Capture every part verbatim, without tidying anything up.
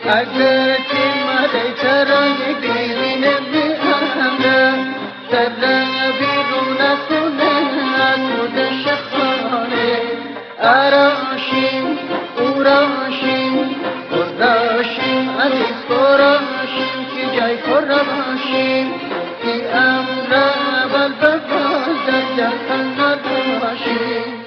اگر که مده ترای بیرینه بی امره سر بیرون کنه از خودش خانه اراشیم اوراشیم خوداشیم عزیز خوراشیم که جای خور باشیم بی امره بل ببال در جهن نداشیم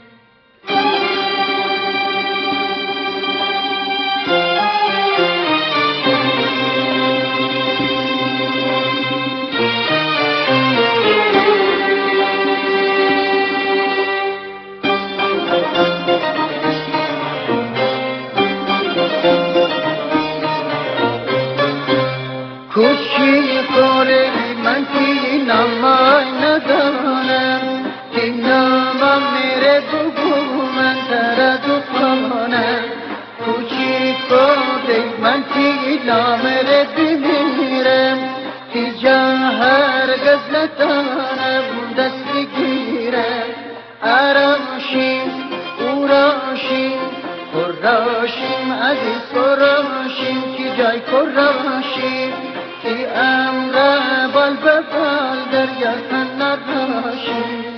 کوچی کوری من کی نمای ندانم کی نامم میره بگو من تردو کنم کوچی کوری من کی نامره بمیرم کی جا هرگز نتانم دست بگیرم اراشیم اوراشیم خوراشیم عزیز خوراشیم کی جای خوراشیم کی امره بال ببال در یکن نراشیم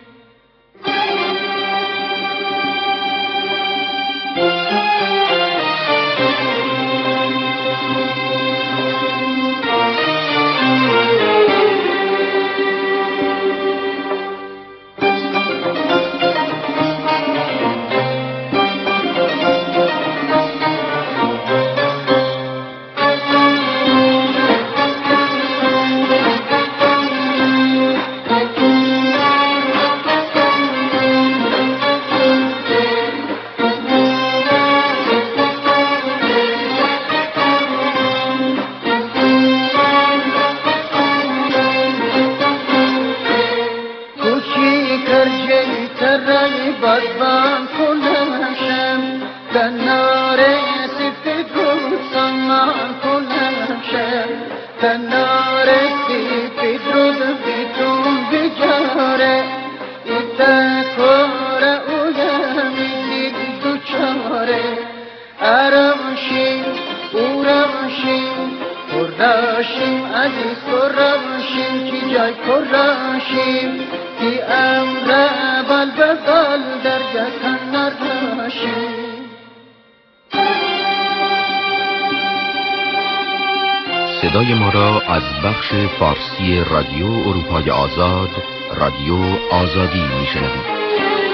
بدبان کنشم کنار سفید رو سامان کنشم کنار سفید رو بیتون بجاره ایتا کار اویمی دید دو چاره اراشیم اوراشیم خوراشیم عزیز خوراشیم کی جای خوراشیم کی امره بال ببال در جهن نراشیم صدای ما را از بخش فارسی رادیو اروپای آزاد رادیو آزادی میشنوید.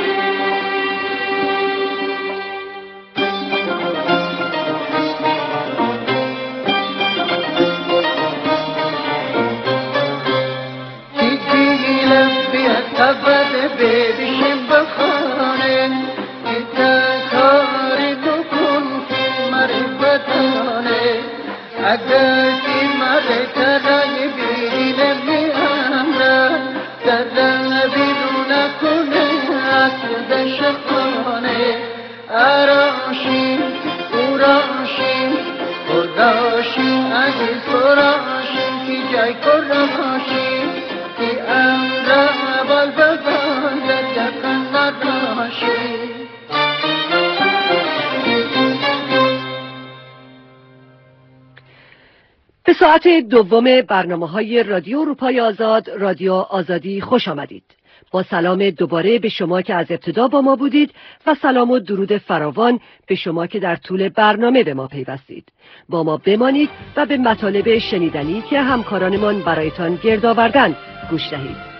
ببیشیم بخانه ایتا کاری بکن که مره بدانه اگر که مره ترای بیرینه می امره در بیرون کنه از خودش خانه اراشیم اوراشیم خوداشیم عزیز خوراشیم که جای خوراشیم که امره بال ببال در جهن نداشیم به ساعت دوم برنامه‌های رادیو اروپای آزاد رادیو آزادی خوش آمدید. با سلام دوباره به شما که از ابتدا با ما بودید و سلام و درود فراوان به شما که در طول برنامه به ما پیوستید. با ما بمانید و به مطالب شنیدنی که همکارانمان برایتان گرد آوردند گوش دهید.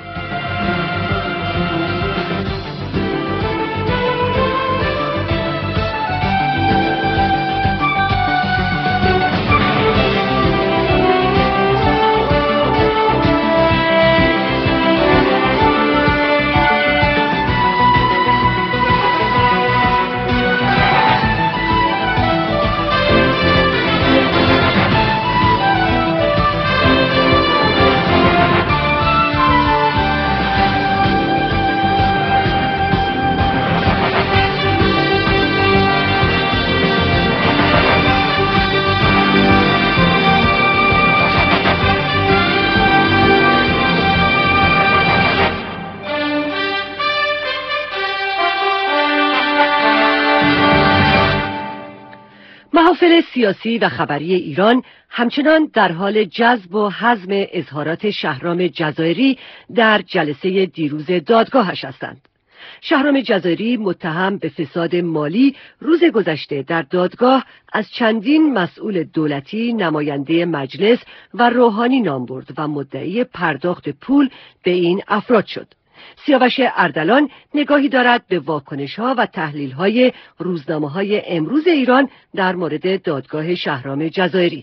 محافل سیاسی و خبری ایران همچنان در حال جذب و هضم اظهارات شهرام جزایری در جلسه دیروز دادگاهش هستند. شهرام جزایری متهم به فساد مالی روز گذشته در دادگاه از چندین مسئول دولتی، نماینده مجلس و روحانی نام برد و مدعی پرداخت پول به این افراد شد. سیاوش اردلان نگاهی دارد به واکنش‌ها و تحلیل‌های روزنامه‌های امروز ایران در مورد دادگاه شهرام جزایری.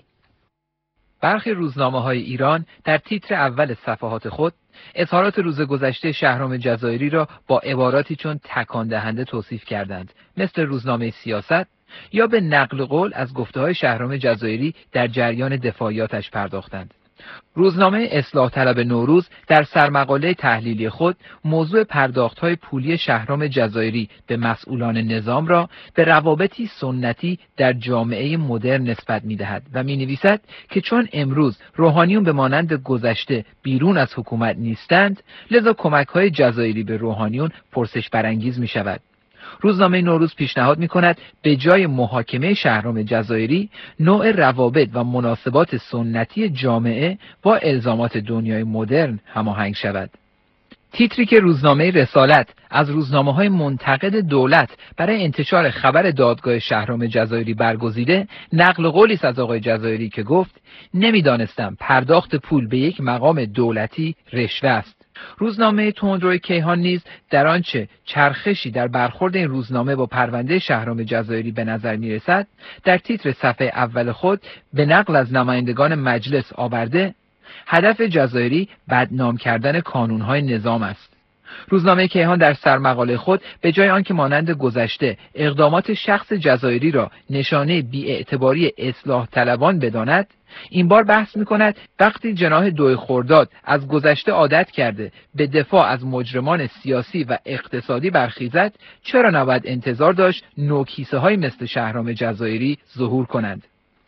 برخی روزنامه‌های ایران در تیتر اول صفحات خود اظهارات روز گذشته شهرام جزایری را با عباراتی چون تکان دهنده توصیف کردند، مثل روزنامه سیاست، یا به نقل قول از گفته‌های شهرام جزایری در جریان دفاعیاتش پرداختند. روزنامه اصلاح طلب نوروز در سرمقاله تحلیلی خود موضوع پرداخت‌های پولی شهرام جزایری به مسئولان نظام را به روابطی سنتی در جامعه مدرن نسبت می‌دهد و می‌نویسد که چون امروز روحانیون به مانند گذشته بیرون از حکومت نیستند، لذا کمک‌های جزایری به روحانیون پرسش برانگیز می‌شود. روزنامه نوروز پیشنهاد می‌کند به جای محاکمه شهرام جزایری، نوع روابط و مناسبات سنتی جامعه با الزامات دنیای مدرن هماهنگ شود. تیتری که روزنامه رسالت از روزنامه‌های منتقد دولت برای انتشار خبر دادگاه شهرام جزایری برگزیده، نقل قولی است از آقای جزایری که گفت: نمی‌دانستم پرداخت پول به یک مقام دولتی رشوه است. روزنامه تندروی کیهان نیز در آنچه چرخشی در برخورد این روزنامه با پرونده شهرام جزایری به نظر می‌رسد، در تیتر صفحه اول خود به نقل از نمایندگان مجلس آورده: هدف جزایری بدنام کردن کانون‌های نظام است. روزنامه کیهان در سرمقاله خود به جای آنکه مانند گذشته اقدامات شخص جزایری را نشانه بی‌اعتباری اصلاح طلبان بداند، این بار بحث می‌کند وقتی جناح دوی خرداد از گذشته عادت کرده به دفاع از مجرمان سیاسی و اقتصادی برخیزد، چرا نباید انتظار داشت نوکیسه‌های مثل شهرام جزایری ظهور کنند؟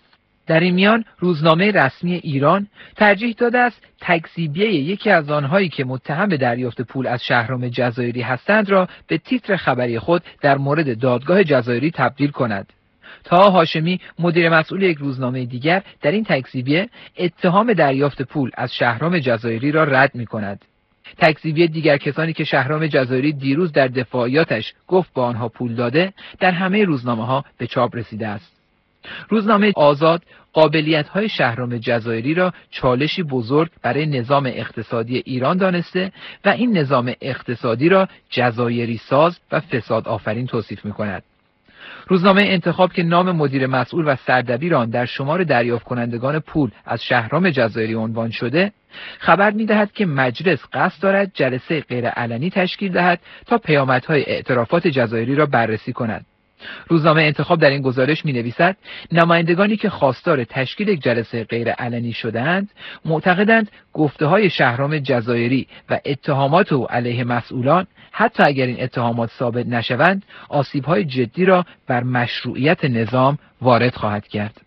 در این میان روزنامه رسمی ایران ترجیح داده است تکذیبیه یکی از آنهایی که متهم به دریافت پول از شهرام جزایری هستند را به تیتر خبری خود در مورد دادگاه جزایری تبدیل کند. طه هاشمی، مدیر مسئول یک روزنامه دیگر، در این تکذیبیه اتهام دریافت پول از شهرام جزایری را رد می‌کند. تکذیبیه دیگر کسانی که شهرام جزایری دیروز در دفاعیاتش گفت با آنها پول داده، در همه روزنامه‌ها به چاپ رسیده است. روزنامه آزاد قابلیت‌های شهرام جزایری را چالشی بزرگ برای نظام اقتصادی ایران دانسته و این نظام اقتصادی را جزایری ساز و فساد آفرین توصیف می‌کند. روزنامه انتخاب که نام مدیر مسئول و سردبیر آن در شمار دریافت کنندگان پول از شهرام جزایری عنوان شده، خبر می‌دهد که مجلس قصد دارد جلسه غیرعلنی تشکیل دهد تا پیامدهای اعترافات جزایری را بررسی کند. روزنامه انتخاب در این گزارش می‌نویسد نمایندگانی که خواستار تشکیل یک جلسه غیرعلنی شده‌اند، معتقدند گفته‌های شهرام جزایری و اتهامات او علیه مسئولان، حتی اگر این اتهامات ثابت نشوند، آسیب‌های جدی را بر مشروعیت نظام وارد خواهد کرد.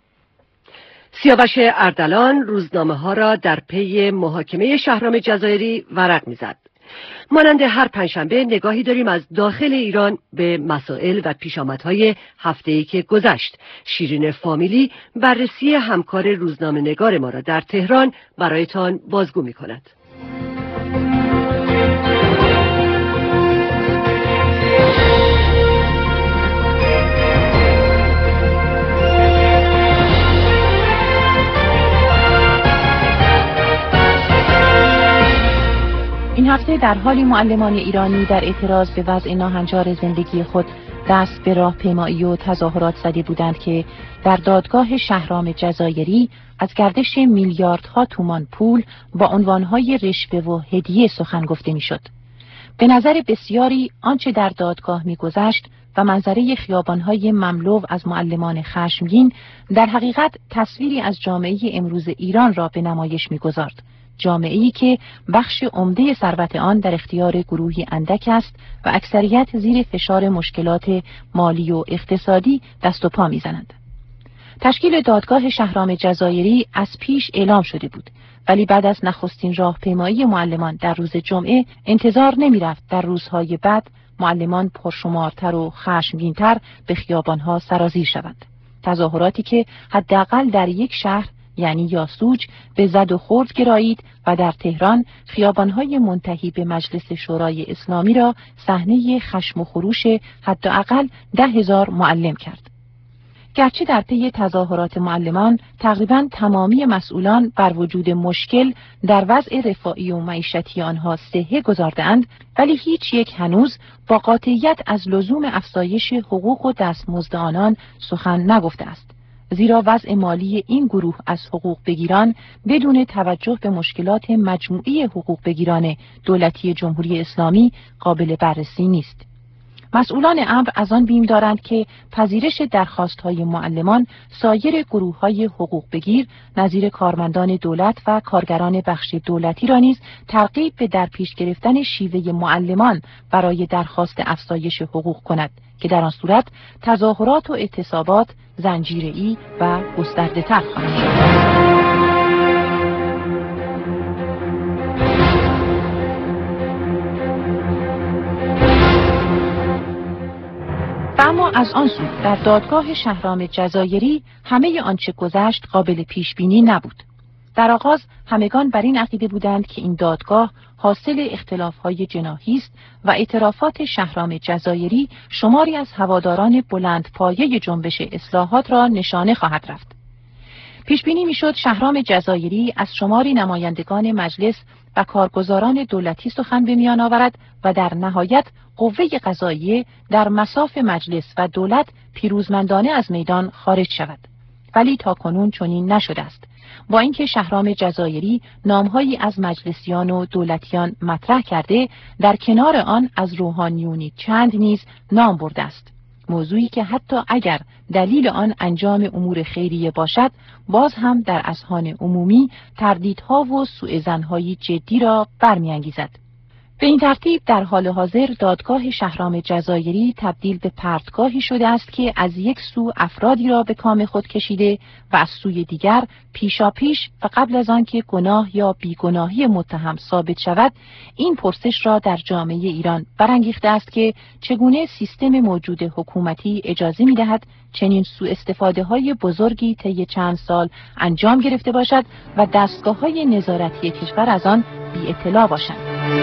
سیاوش اردلان روزنامه‌ها را در پی محاکمه شهرام جزایری ورق می‌زد. مانند هر پنجشنبه نگاهی داریم از داخل ایران به مسائل و پیشامدهای هفته‌ای که گذشت. شیرین فامیلی بررسی همکار روزنامه‌نگار ما را در تهران برایتان بازگو می‌کند. این هفته در حالی معلمان ایرانی در اعتراض به وضع ناهنجار زندگی خود دست به راهپیمایی و تظاهرات زده بودند که در دادگاه شهرام جزایری از گردش میلیاردها تومان پول با عنوانهای رشوه و هدیه سخن گفته میشد. به نظر بسیاری آنچه در دادگاه میگذشت و منظره خیابانهای مملو از معلمان خشمگین در حقیقت تصویری از جامعه امروز ایران را به نمایش میگذارد. جامعه‌ای که بخش عمده ثروت آن در اختیار گروهی اندک است و اکثریت زیر فشار مشکلات مالی و اقتصادی دست و پا می‌زنند. تشکیل دادگاه شهرام جزایری از پیش اعلام شده بود، ولی بعد از نخستین راهپیمایی معلمان در روز جمعه انتظار نمی‌رفت در روزهای بعد معلمان پرشمارتر و خشمگین‌تر به خیابان‌ها سرازیر شوند. تظاهراتی که حداقل در یک شهر یعنی یاسوج به زد و خورد گرایید و در تهران خیابان‌های منتهی به مجلس شورای اسلامی را صحنه خشم و خروش حداقل ده هزار معلم کرد. گرچه در پی تظاهرات معلمان تقریباً تمامی مسئولان بر وجود مشکل در وضع رفاهی و معیشتی آنها صحه گذارده‌اند، ولی هیچ یک هنوز با قاطعیت از لزوم افزایش حقوق و دستمزد آنان سخن نگفته است. زیرا وضع مالی این گروه از حقوق بگیران بدون توجه به مشکلات مجموعی حقوق بگیران دولتی جمهوری اسلامی قابل بررسی نیست. مسئولان امر از آن بیم دارند که پذیرش درخواست‌های معلمان سایر گروه‌های حقوق بگیر نظیر کارمندان دولت و کارگران بخش دولتی را نیز ترغیب به در پیش گرفتن شیوه معلمان برای درخواست افزایش حقوق کند که در آن صورت تظاهرات و اعتصابات زنجیره‌ای و گسترده‌تر خواهد شد. اما از آن سو در دادگاه شهرام جزایری همه آنچه گذشت قابل پیش بینی نبود. در آغاز همگان بر این عقیده بودند که این دادگاه حاصل اختلاف‌های جناحی است و اعترافات شهرام جزایری شماری از هواداران بلندپایه جنبش اصلاحات را نشانه خواهد رفت. پیش بینی میشد شهرام جزایری از شماری نمایندگان مجلس و کارگزاران دولتی سخن به میان آورد و در نهایت قوه قضاییه در مصاف مجلس و دولت پیروزمندانه از میدان خارج شود. ولی تاکنون چنین نشده است. با اینکه شهرام جزایری نامهایی از مجلسیان و دولتیان مطرح کرده، در کنار آن از روحانیونی چند نیز نام برده است. موضوعی که حتی اگر دلیل آن انجام امور خیریه باشد، باز هم در اذهان عمومی تردیدها و سوءظن‌های جدی را برمی‌انگیزد. به این ترتیب در حال حاضر دادگاه شهرام جزایری تبدیل به پرتگاهی شده است که از یک سو افرادی را به کام خود کشیده و از سوی دیگر پیشاپیش و قبل از آن که گناه یا بیگناهی متهم ثابت شود، این پرسش را در جامعه ایران برانگیخته است که چگونه سیستم موجود حکومتی اجازه می‌دهد چنین سوء استفاده های بزرگی طی چند سال انجام گرفته باشد و دستگاه‌های نظارتی کشور از آن بی اطلاع باشند.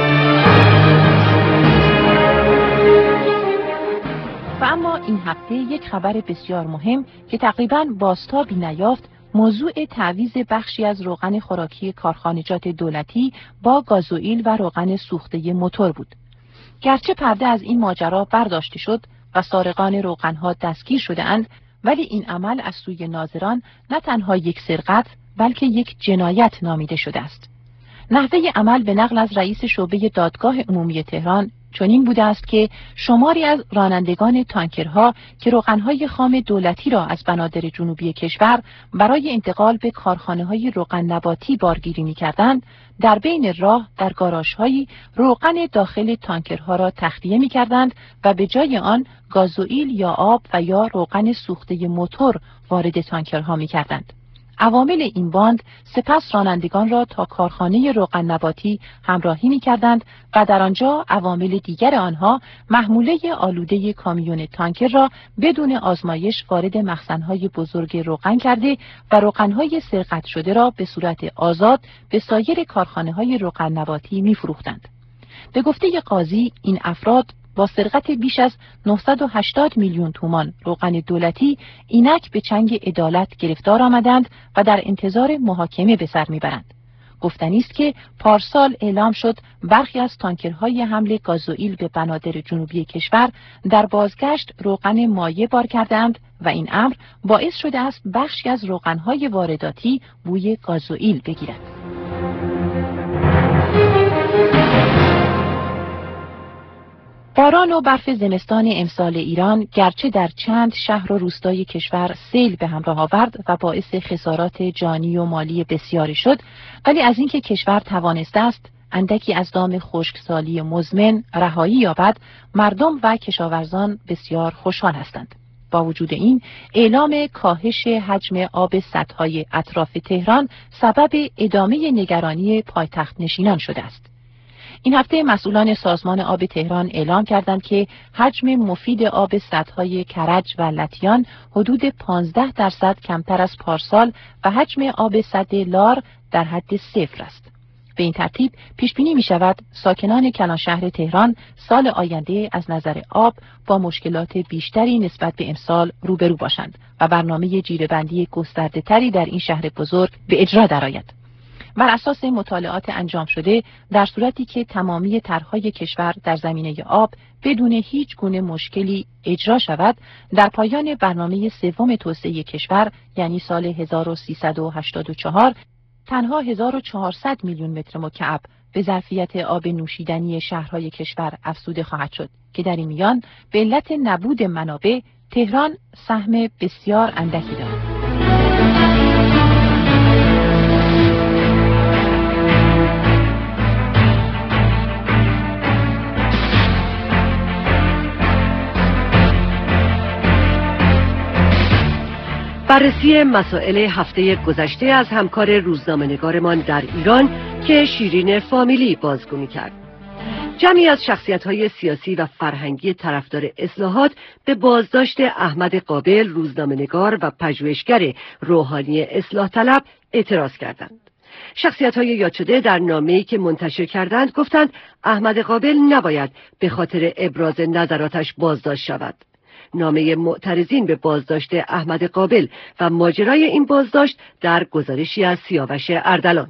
و اما این هفته یک خبر بسیار مهم که تقریباً بازتابی نیافت، موضوع تعویض بخشی از روغن خوراکی کارخانجات دولتی با گازوئیل و روغن سوخته موتور بود. گرچه پرده از این ماجرا برداشته شد و سارقان روغنها دستگیر شده‌اند، ولی این عمل از سوی ناظران نه تنها یک سرقت بلکه یک جنایت نامیده شده است. نحوه عمل به نقل از رئیس شعبه دادگاه عمومی تهران چنین بوده است که شماری از رانندگان تانکرها که روغنهای خام دولتی را از بنادر جنوبی کشور برای انتقال به کارخانه‌های روغن نباتی بارگیری می‌کردند، در بین راه در گاراژهایی روغن داخل تانکرها را تخلیه می‌کردند و به جای آن گازوئیل یا آب و یا روغن سوخته موتور وارد تانکرها می‌کردند. عوامل این باند سپس رانندگان را تا کارخانه روغن نباتی همراهی می‌کردند و در آنجا عوامل دیگر آنها محموله آلوده کامیون تانکر را بدون آزمایش وارد مخزن‌های بزرگ روغن کرده و روغن‌های سرقت شده را به صورت آزاد به سایر کارخانه‌های روغن نباتی می‌فروختند. به گفته قاضی این افراد با سرقت بیش از نهصد و هشتاد میلیون تومان روغن دولتی اینک به چنگ عدالت گرفتار آمدند و در انتظار محاکمه به سر میبرند. گفتنی است که پارسال اعلام شد برخی از تانکرهای حمل گازوئیل به بنادر جنوبی کشور در بازگشت روغن مایع بار کردند و این امر باعث شده است بخشی از روغنهای وارداتی بوی گازوئیل بگیرد. باران و برف زمستان امسال ایران گرچه در چند شهر و روستای کشور سیل به همراه آورد و باعث خسارات جانی و مالی بسیاری شد، ولی از اینکه کشور توانسته است اندکی از دام خشکسالی مزمن رهایی یابد، مردم و کشاورزان بسیار خوشحال هستند. با وجود این، اعلام کاهش حجم آب سدهای اطراف تهران سبب ادامه نگرانی پایتخت نشینان شده است. این هفته مسئولان سازمان آب تهران اعلام کردند که حجم مفید آب سدهای کرج و لطیان حدود پانزده درصد کمتر از پارسال و حجم آب سد لار در حد صفر است. به این ترتیب پیش بینی می شود ساکنان کلانشهر تهران سال آینده از نظر آب با مشکلات بیشتری نسبت به امسال روبرو باشند و برنامه جیره‌بندی گسترده تری در این شهر بزرگ به اجرا درآید. بر اساس مطالعات انجام شده، در صورتی که تمامی طرح‌های کشور در زمینه آب بدون هیچ گونه مشکلی اجرا شود، در پایان برنامه سوم توسعه کشور یعنی سال هزار و سیصد و هشتاد و چهار تنها هزار و چهارصد میلیون متر مکعب به ظرفیت آب نوشیدنی شهرهای کشور افزوده خواهد شد که در این میان به علت نبود منابع تهران سهم بسیار اندکی دارد. بررسی مسائل هفته گذشته از همکار روزنامه‌نگارمان در ایران که شیرین فامیلی بازگو می‌کرد. جمعی از شخصیت‌های سیاسی و فرهنگی طرفدار اصلاحات به بازداشت احمد قابل، روزنامه‌نگار و پژوهشگر روحانی اصلاح طلب اعتراض کردند. شخصیت‌های یاد شده در نامه‌ای که منتشر کردند گفتند احمد قابل نباید به خاطر ابراز نظراتش بازداشت شود. نامه معترضین به بازداشت احمد قابل و ماجرای این بازداشت در گزارشی از سیاوش اردلان.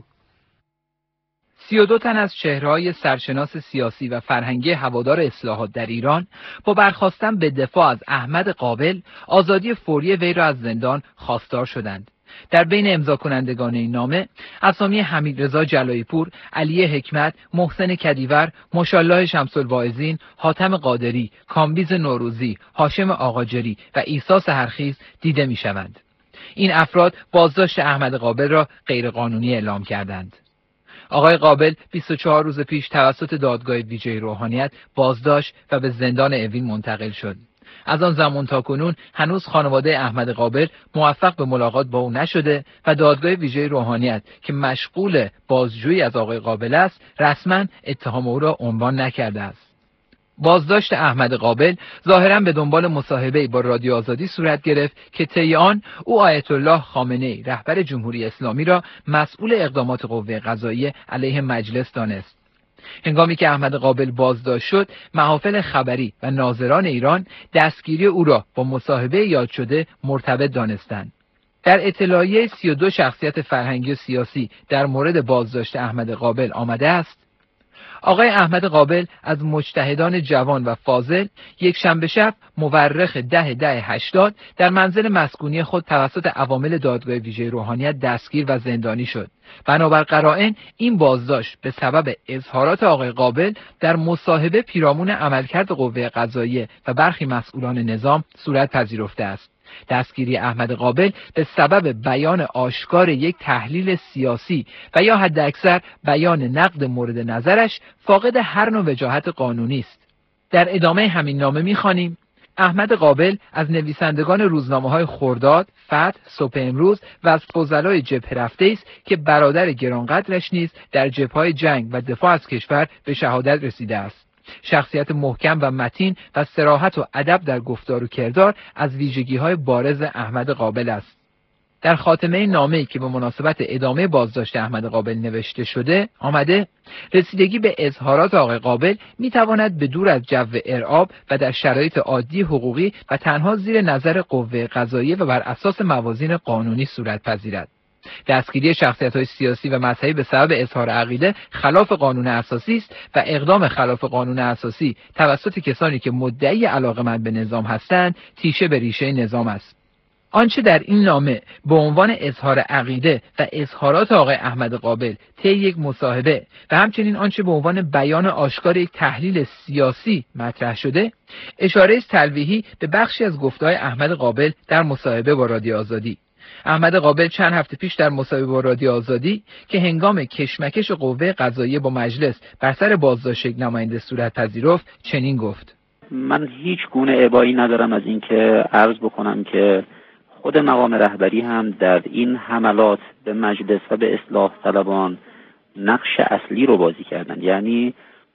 سی و دو تن از چهره‌های سرشناس سیاسی و فرهنگی هوادار اصلاحات در ایران با برخاستن به دفاع از احمد قابل، آزادی فوری وی را از زندان خواستار شدند. در بین امضا کنندگان این نامه اسامی حمیدرضا جلایی پور، علی حکمت، محسن کدیور، مشالله شمس الواعظین، حاتم قادری، کامبیز نوروزی، هاشم آقاجری و عیسی سحرخیز دیده می‌شوند. این افراد بازداشت احمد قابل را غیرقانونی اعلام کردند. آقای قابل بیست و چهار روز پیش توسط دادگاه ویژه روحانیت بازداشت و به زندان اوین منتقل شد. از آن زمان تا کنون هنوز خانواده احمد قابل موفق به ملاقات با او نشده و دادگاه ویژه روحانیت که مشغول بازجویی از آقای قابل است رسما اتهام او را عنوان نکرده است. بازداشت احمد قابل ظاهراً به دنبال مصاحبه‌ای با رادیو آزادی صورت گرفت که طی آن او آیت الله خامنه‌ای رهبر جمهوری اسلامی را مسئول اقدامات قوه قضاییه علیه مجلس دانست. هنگامی که احمد قابل بازداشت شد، محافل خبری و ناظران ایران دستگیری او را با مصاحبه یاد شده مرتبط دانستند. در اطلاعیه سی و دو شخصیت فرهنگی و سیاسی در مورد بازداشت احمد قابل آمده است: آقای احمد قابل از مجتهدان جوان و فاضل یک شنبه شب مورخ ده ده هشتاد در منزل مسکونی خود توسط عوامل دادگاه ویژه روحانیت دستگیر و زندانی شد. بنابر قرائن این بازداشت به سبب اظهارات آقای قابل در مصاحبه پیرامون عملکرد قوه قضاییه و برخی مسئولان نظام صورت پذیرفته است. دستگیری احمد قابل به سبب بیان آشکار یک تحلیل سیاسی و یا حداکثر بیان نقد مورد نظرش فاقد هر نوع وجاهت قانونی است. در ادامه همین نامه می‌خوانیم: احمد قابل از نویسندگان روزنامه‌های خرداد، فتح، صبح امروز و از فضلای جبهه رفته است که برادر گرانقدرش نیز در جبهه‌های جنگ و دفاع از کشور به شهادت رسیده است. شخصیت محکم و متین و صراحت و ادب در گفتار و کردار از ویژگی‌های بارز احمد قابل است. در خاتمه نامه‌ای که به مناسبت ادامه بازداشت احمد قابل نوشته شده آمده: رسیدگی به اظهارات آقای قابل می‌تواند به دور از جو ارعاب و در شرایط عادی حقوقی و تنها زیر نظر قوه قضاییه و بر اساس موازین قانونی صورت پذیرد. دستگیری شخصیت‌های سیاسی و مذهبی به سبب اظهار عقیده خلاف قانون اساسی است و اقدام خلاف قانون اساسی توسط کسانی که مدعی علاقه‌مند به نظام هستند تیشه به ریشه نظام است. آنچه در این نامه به عنوان اظهار عقیده و اظهارات آقای احمد قابل طی یک مصاحبه و همچنین آنچه به عنوان بیان آشکار یک تحلیل سیاسی مطرح شده، اشاره است تلویحی به بخشی از گفته‌های احمد قابل در مصاحبه با رادیو آزادی. احمد قابل چند هفته پیش در مصاحبه با رادیو آزادی که هنگام کشمکش قوه قضاییه با مجلس بر سر بازداشت یک نماینده صورت پذیرفت چنین گفت: من هیچ گونه ابایی ندارم از اینکه عرض بکنم که خود مقام رهبری هم در این حملات به مجلس و به اصلاح طلبان نقش اصلی رو بازی کردن. یعنی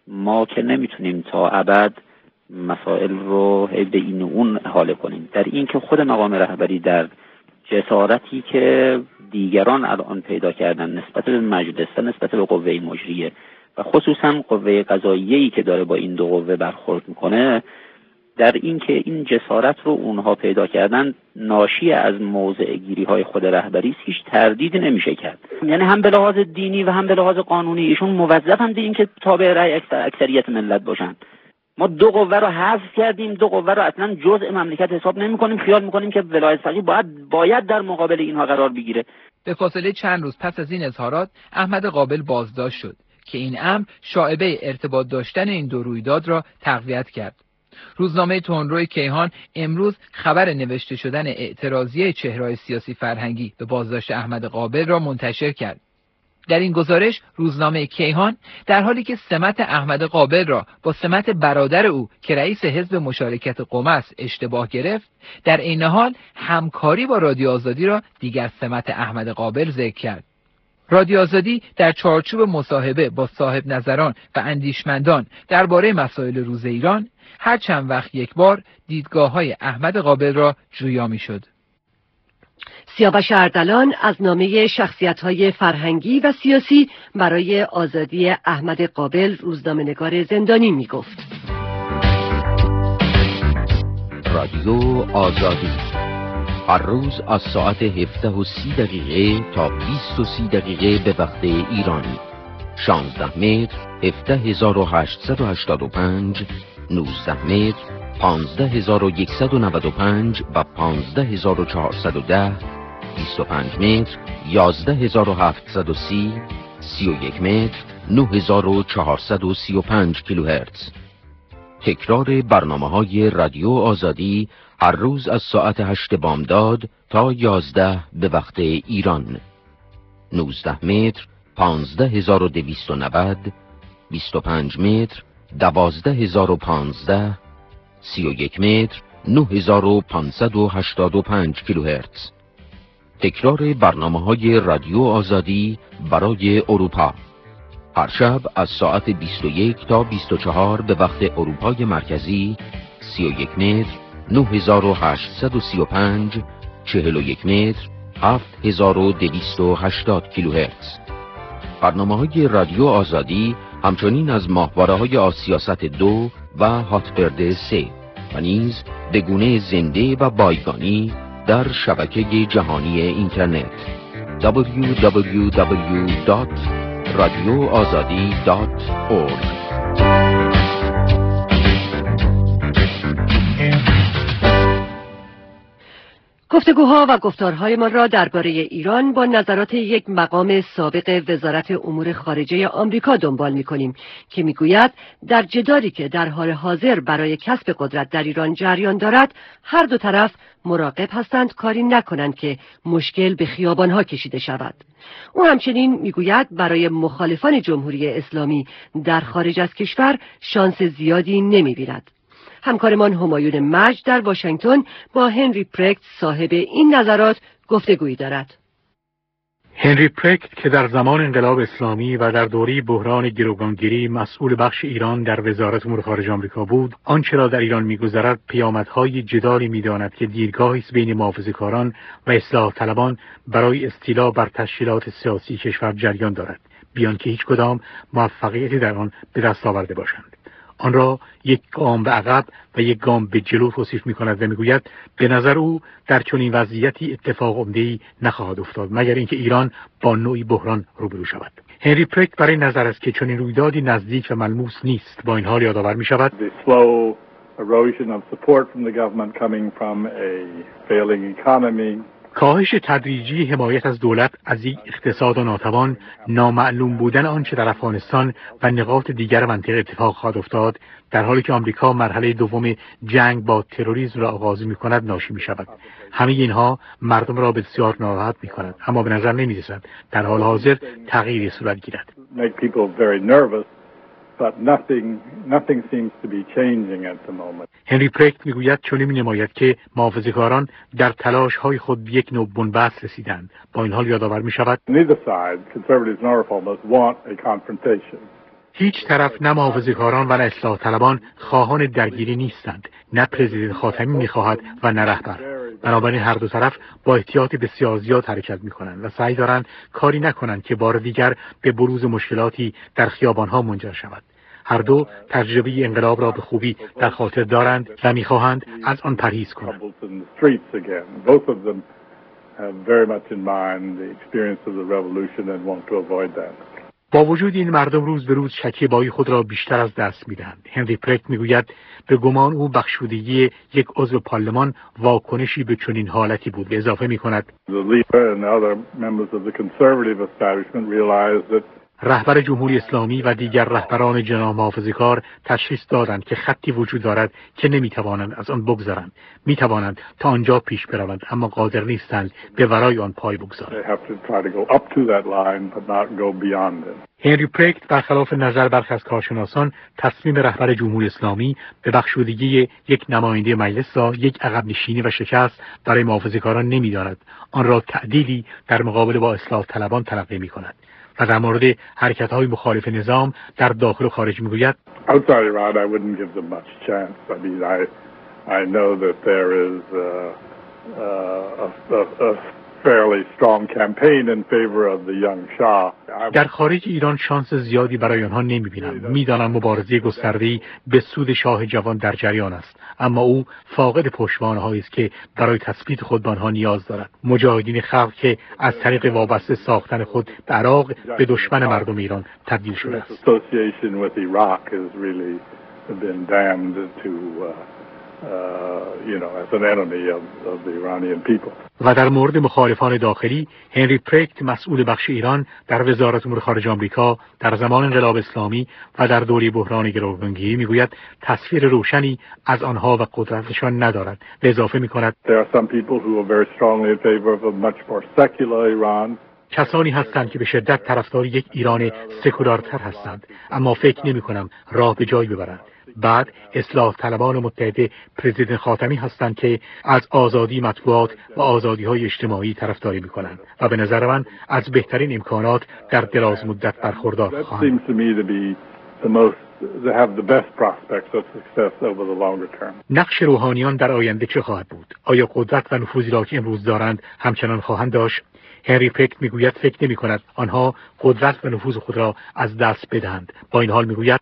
ما که نمیتونیم تا ابد مسائل رو به این و اون حاله کنیم. در این که خود مقام رهبری در جسارتی که دیگران الان پیدا کردن نسبت به مجلس و نسبت به قوه مجریه و خصوصا قوه قضاییه‌ای که داره با این دو قوه برخورد میکنه، در این که این جسارت رو اونها پیدا کردن ناشی از موضع گیری های خود رهبری، هیچ تردیدی نمیشه کرد. یعنی هم به لحاظ دینی و هم به لحاظ قانونی ایشون موظفن به این که تابع رأی اکثر اکثریت ملت باشن. ما دو قوه رو حذف کردیم، دو قوه رو اصلا جزء مملکت حساب نمی‌کنیم، خیال می‌کنیم که ولایت فقیه باید باید در مقابل اینها قرار بگیره. به فاصله چند روز پس از این اظهارات احمد قابل بازداشت شد که این امر شایبه ارتباط داشتن این دو رویداد را تقویت کرد. روزنامه تندرو کیهان امروز خبر نوشته شدن اعتراضیه چهره‌های سیاسی فرهنگی به بازداشت احمد قابل را منتشر کرد. در این گزارش روزنامه کیهان در حالی که سمت احمد قابل را با سمت برادر او که رئیس حزب مشارکت قم است اشتباه گرفت، در عین حال همکاری با رادیو آزادی را دیگر سمت احمد قابل ذکر کرد. رادیو آزادی در چارچوب مصاحبه با صاحب نظران و اندیشمندان درباره مسائل روز ایران هر چند وقت یک بار دیدگاه‌های احمد قابل را جویا می‌شد. سیاوش اردلان از نامه شخصیت‌های فرهنگی و سیاسی برای آزادی احمد قابل روزنامه‌نگار زندانی می‌گفت. رادیو آزادی هر روز از ساعت هفده و سی دقیقه تا بیست و سی دقیقه به وقت ایرانی، شانزده متر هفده هزار و هشتصد و هشتاد و پنج، نوزده متر پانزده هزار و صد و نود و پنج و پانزده هزار و چهارصد و ده، بیست و پنج متر یازده هزار و هفتصد و سی، سی و یک متر نه هزار و چهارصد و سی و پنج کیلوهرتز. تکرار برنامه‌های رادیو آزادی هر روز از ساعت هشت بامداد تا یازده به وقت ایران. نوزده متر پانزده هزار و دویست و نود، بیست و پنج متر دوازده هزار و پانزده، سی و یک متر نه هزار و پانصد و هشتاد و پنج کیلوهرتز. تکرار برنامه‌های رادیو آزادی برای اروپا هر شب از ساعت بیست و یک تا بیست و چهار به وقت اروپای مرکزی، سی و یک متر نه هزار و هشتصد و سی و پنج، چهل و یک متر هفت هزار و دویست و هشتاد کیلوهرتز. برنامه‌های رادیو آزادی همچنین از ماهواره‌های آسیاست دو و هاتبرد سه و نیز به گونه زنده و بایگانی در شبکه جهانی اینترنت دبلیو دبلیو دبلیو دات رادیو آزادی دات اورگ. گفتگوها و گفتارهایمان را درباره ایران با نظرات یک مقام سابق وزارت امور خارجه آمریکا دنبال می‌کنیم که می‌گوید در جدالی که در حال حاضر برای کسب قدرت در ایران جریان دارد، هر دو طرف مراقب هستند کاری نکنند که مشکل به خیابان‌ها کشیده شود. او همچنین می‌گوید برای مخالفان جمهوری اسلامی در خارج از کشور شانس زیادی نمی‌بیند. همکارمان همایون مجد در واشنگتن با هنری پرکت صاحب این نظرات گفتگویی دارد. هنری پرکت که در زمان انقلاب اسلامی و در دوره بحران گروگانگیری مسئول بخش ایران در وزارت امور خارجه آمریکا بود، آنچه را در ایران می‌گذرد پیامدهای جدالی می‌داند که دیرگاهی است بین محافظه‌کاران و اصلاح طلبان برای استیلا بر تشکیلات سیاسی کشور جریان دارد، بیان که هیچ کدام موفقیتی در آن به دست آورده باشند. آن را یک گام به عقب و یک گام به جلو توصیف می‌کند و می‌گوید به نظر او در چنین وضعیتی اتفاق عمده‌ای نخواهد افتاد مگر اینکه ایران با نوعی بحران روبرو شود. هنری پرکت برای نظر است که چنین رویدادی نزدیک و ملموس نیست. با این حال یادآور می‌شود کاهش تدریجی حمایت از دولت از یک اقتصاد ناتوان، نامعلوم بودن آنچه در افغانستان و نقاط دیگر منطقه اتفاق خواهد افتاد، در حالی که آمریکا مرحله دوم جنگ با تروریسم را آغاز می‌کند ناشی می‌شود. همه اینها مردم را بسیار ناراحت می‌کند، اما به نظر نمی‌رسد در حال حاضر تغییری صورت گیرد. But nothing, nothing seems to be changing at the moment. هنری پرکت میگوید چنین می‌نماید که محافظه‌کاران در تلاش‌های خود به یک نوع بنبست رسیدند. با این حال یادآور می‌شود Neither side, conservatives nor reformers, want a confrontation. هیچ طرف نه محافظه‌کاران و نه اصلاح طلبان خواهان درگیری نیستند. نه پرزیدنت خاتمی می‌خواهد و نه رهبر. بنابراین هر دو طرف با احتیاط بسیار زیاد حرکت می‌کنند و سعی دارند کاری نکنند که بار دیگر به بروز مشکلاتی در خیابان‌ها منجر شود. هر دو تجربه انقلاب را به خوبی در خاطر دارند و می‌خواهند از آن پرهیز کنند. با وجود این مردم روز به روز شکیبایی خود را بیشتر از دست می‌دهند. هنری پرکت می‌گوید به گمان او بخشودگی یک عضو پارلمان واکنشی به چنین حالتی بود و اضافه می‌کند رهبر جمهوری اسلامی و دیگر رهبران جناح محافظه‌کار تشخیص دادند که خطی وجود دارد که نمی‌توانند از آن بگذرند. می‌توانند تا آنجا پیش بروند اما قادر نیستند به ورای آن پای بگذارند. هنری پرکت برخلاف نظر برخی از کارشناسان تصمیم رهبر جمهوری اسلامی به بخشودگی یک نماینده مجلس را یک عقب نشینی و شکست برای محافظه‌کاران نمی‌داند. آن را تعدیلی در مقابله با اصلاح طلبان تلقی می‌کند. و در مورد حرکت‌های مخالف نظام در داخل و خارج می‌گوید Outside Iran, I wouldn't give them much chance. I mean, I I know that there is uh, uh, a, a, a fairly strong campaign in favor of the young Shah. در خارج ایران شانس زیادی برای آنها نمی‌بینم. می‌دانم مبارزه گسترده‌ای به سود شاه جوان در جریان است، اما او فاقد پشتوانه‌هایی است که برای تثبیت خود به آنها نیاز دارد. مجاهدین خلق که از طریق وابسته ساختن خود به عراق به دشمن مردم ایران تبدیل شده است. و در مورد مخالفان داخلی، هنری پرکت مسئول بخش ایران در وزارت امور خارجه آمریکا در زمان انقلاب اسلامی و در دوره بحران گروگانگیری میگوید تصویر روشنی از آنها و قدرتشان ندارد. به اضافه میکند کسانی هستند که به شدت طرفدار یک ایران سکولارتر هستند، اما فکر نمی کنم راه به جایی ببرند. بعد اصلاح طلبان متحد پرزیدنت خاتمی هستند که از آزادی مطبوعات و آزادی‌های اجتماعی طرفداری می‌کنند و به نظر من از بهترین امکانات در دراز مدت برخوردار خواهند. نقش روحانیان در آینده چه خواهد بود؟ آیا قدرت و نفوذی را که امروز دارند همچنان خواهند داشت؟ هنری پرکت میگوید فکر نمی کند آنها قدرت و نفوذ خود را از دست بدهند. با این حال میگوید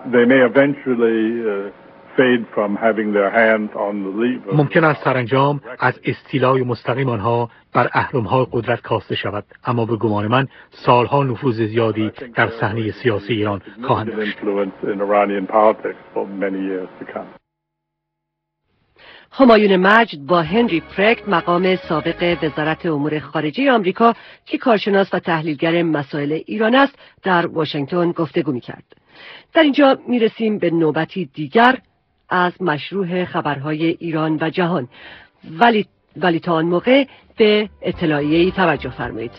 ممکن است سرانجام از استیلای مستقیم آنها بر اهرم‌های قدرت کاسته شود، اما به گمان من سالها نفوذ زیادی در صحنه سیاسی ایران خواهند داشت. همایون مجد با هنری پرکت مقام سابق وزارت امور خارجه آمریکا که کارشناس و تحلیلگر مسائل ایران است در واشنگتن گفتگو می‌کرد. در اینجا میرسیم به نوبتی دیگر از مشروع خبرهای ایران و جهان، ولی ولی تا آن موقع به اطلاعیه‌ای توجه فرمایید.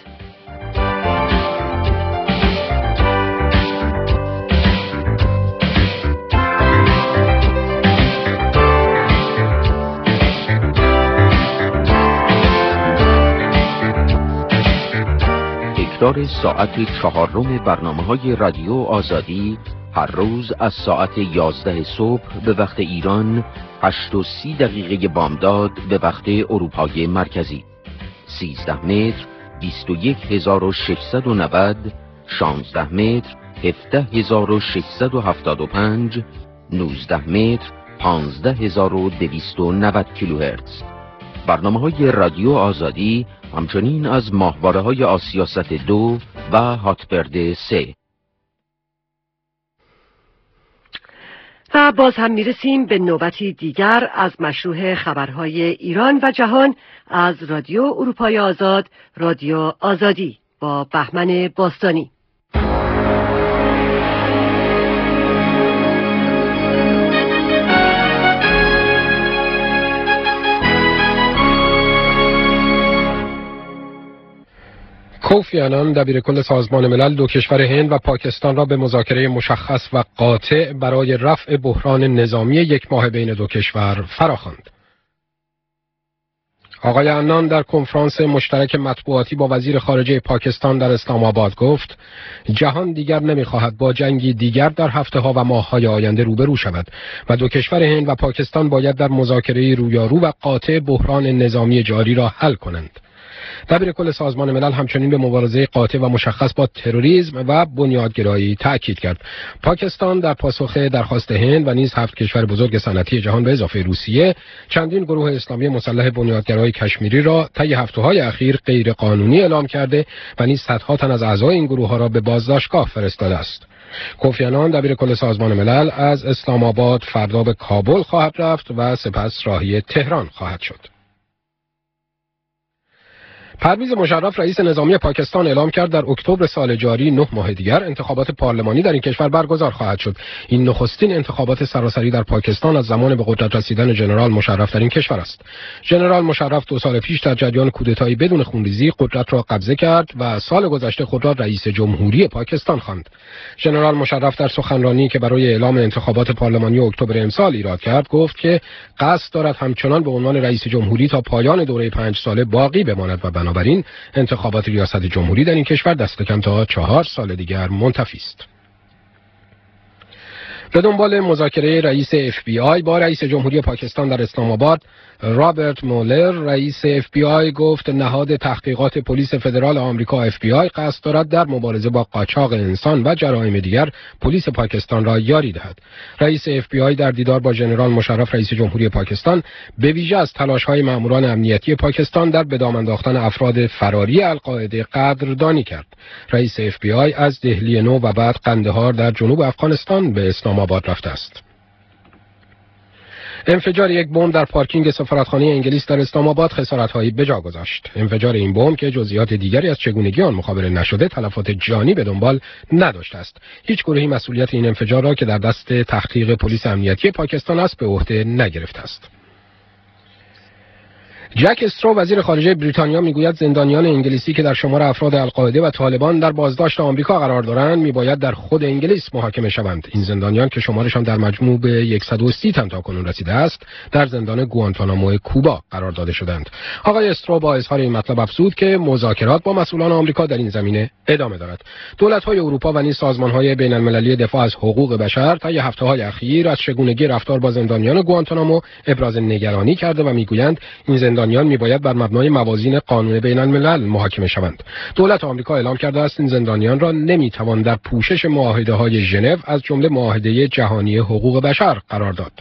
تکرار ساعت چهارم برنامه‌های رادیو آزادی هر روز از ساعت یازده صبح به وقت ایران، هشت و سی دقیقه بامداد به وقت اروپای مرکزی. سیزده متر، بیست و یک هزار و ششصد و نود، شانزده متر، هفده هزار و ششصد و هفتاد و پنج، نوزده متر، پانزده هزار و دویست و نود کیلوهرتز. برنامه‌های رادیو آزادی همچنین از ماهواره‌های آسیاست دو و هاتبرد سه. و باز هم میرسیم به نوبتی دیگر از مشروع خبرهای ایران و جهان از رادیو اروپای آزاد، رادیو آزادی با بهمن باستانی. کوفی عنان دبیرکل سازمان ملل دو کشور هند و پاکستان را به مذاکره مشخص و قاطع برای رفع بحران نظامی یک ماه بین دو کشور فراخواند. آقای عنان در کنفرانس مشترک مطبوعاتی با وزیر خارجه پاکستان در اسلام آباد گفت جهان دیگر نمی‌خواهد با جنگی دیگر در هفته‌ها و ماه‌های آینده روبرو شود و دو کشور هند و پاکستان باید در مذاکره رویارو و قاطع بحران نظامی جاری را حل کنند. دبیر کل سازمان ملل همچنین به مبارزه قاطع و مشخص با تروریسم و بنیادگرایی تأکید کرد. پاکستان در پاسخ درخواست هند و نیز هفت کشور بزرگ صنعتی جهان به اضافه روسیه چندین گروه اسلامی مسلح بنیادگرای کشمیری را طی هفته‌های اخیر غیر قانونی اعلام کرده و نیز صدها تن از اعضای این گروه‌ها را به بازداشتگاه فرستاده است. کوفی عنان دبیر کل سازمان ملل از اسلام آباد فردا به کابل خواهد رفت و سپس راهی تهران خواهد شد. پرویز مشرف رئیس نظامی پاکستان اعلام کرد در اکتبر سال جاری نه ماه دیگر انتخابات پارلمانی در این کشور برگزار خواهد شد. این نخستین انتخابات سراسری در پاکستان از زمان به قدرت رسیدن ژنرال مشرف در این کشور است. ژنرال مشرف دو سال پیش در جریان کودتایی بدون خونریزی قدرت را قبضه کرد و سال گذشته خود را رئیس جمهوری پاکستان خواند. ژنرال مشرف در سخنرانی که برای اعلام انتخابات پارلمانی اکتبر امسال ایراد کرد گفت که قصد دارد همچنان به عنوان رئیس جمهوری تا پایان دوره پنج ساله باقی بماند و بنابراین انتخابات ریاست جمهوری در این کشور دست کم تا چهار سال دیگر منتفی است. به دنبال مذاکره رئیس اف بی آی با رئیس جمهوری پاکستان در اسلام آباد، رابرت مولر رئیس اف بی آی گفت نهاد تحقیقات پلیس فدرال آمریکا اف بی آی قصد دارد در مبارزه با قاچاق انسان و جرایم دیگر پلیس پاکستان را یاری دهد. رئیس اف بی آی در دیدار با ژنرال مشرف رئیس جمهوری پاکستان به ویژه از تلاش‌های ماموران امنیتی پاکستان در به دام انداختن افراد فراری القاعده قدردانی کرد. رئیس اف بی آی از دهلی نو و بعد قندهار در جنوب افغانستان به اسلام آباد رفته است. انفجار یک بمب در پارکینگ سفارتخانه انگلیس در اسلام آباد خسارت‌هایی به جا گذاشت. انفجار این بمب که جزئیات دیگری از چگونگی آن مخابره نشده تلفات جانی به دنبال نداشته است. هیچ گروهی مسئولیت این انفجار را که در دست تحقیق پلیس امنیتی پاکستان است به عهده نگرفته است. جک استرو وزیر خارجه بریتانیا میگوید زندانیان انگلیسی که در شمار افراد القاعده و طالبان در بازداشت آمریکا قرار دارند میباید در خود انگلیس محاکمه شوند. این زندانیان که شمارشان در مجموع به صد و سی تن تاکنون رسیده است در زندان گوانتانامو کوبا قرار داده شدند. آقای استرو با اظهار این مطلب افزود که مذاکرات با مسئولان آمریکا در این زمینه ادامه دارد. دولت‌های اروپا و نیز سازمان‌های بین‌المللی دفاع از حقوق بشر طی هفته‌های اخیر از چگونگی رفتار با زندانیان گوانتانامو ابراز نگرانی کرده و میگویند این زندانیان میباید بر مبنای موازین قانون بین الملل محاکمه شوند. دولت آمریکا اعلام کرده است این زندانیان را نمیتوان در پوشش معاهده‌های ژنو از جمله معاهده جهانی حقوق بشر قرار داد.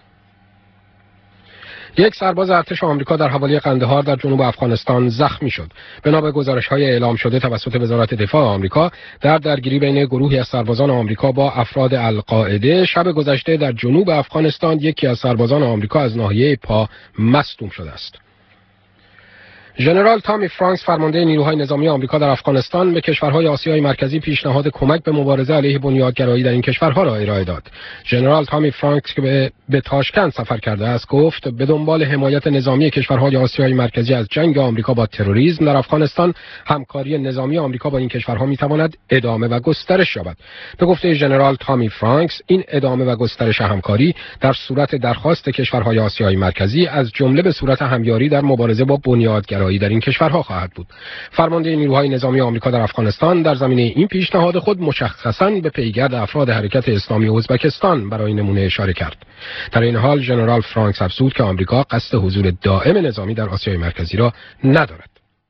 یک سرباز ارتش آمریکا در حوالی قندهار در جنوب افغانستان زخمی شد. بنا به گزارش‌های اعلام شده توسط وزارت دفاع آمریکا در درگیری بین گروهی از سربازان آمریکا با افراد القاعده شب گذشته در جنوب افغانستان یکی از سربازان آمریکا از ناحیه پا مصدوم شده است. ژنرال تامی فرانکس فرمانده نیروهای نظامی آمریکا در افغانستان به کشورهای آسیای مرکزی پیشنهاد کمک به مبارزه علیه بنیادگرایی در این کشورها را ارائه داد. ژنرال تامی فرانکس که به, به تاشکند سفر کرده است گفت به دنبال حمایت نظامی کشورهای آسیای مرکزی از جنگ آمریکا با تروریسم در افغانستان همکاری نظامی آمریکا با این کشورها میتواند ادامه و گسترش یابد. به گفته ژنرال تامی فرانکس این ادامه و گسترش همکاری در صورت درخواست کشورهای آسیای مرکزی از جمله به صورت همیاری در مبارزه با بنیادگرایی در این کشورها خواهد بود. فرمانده نیروهای نظامی آمریکا در افغانستان در زمینه این پیشنهاد خود مشخصاً به پیگرد افراد حرکت اسلامی ازبکستان برای نمونه اشاره کرد. در این حال ژنرال فرانکس افزود که آمریکا قصد حضور دائم نظامی در آسیای مرکزی را ندارد.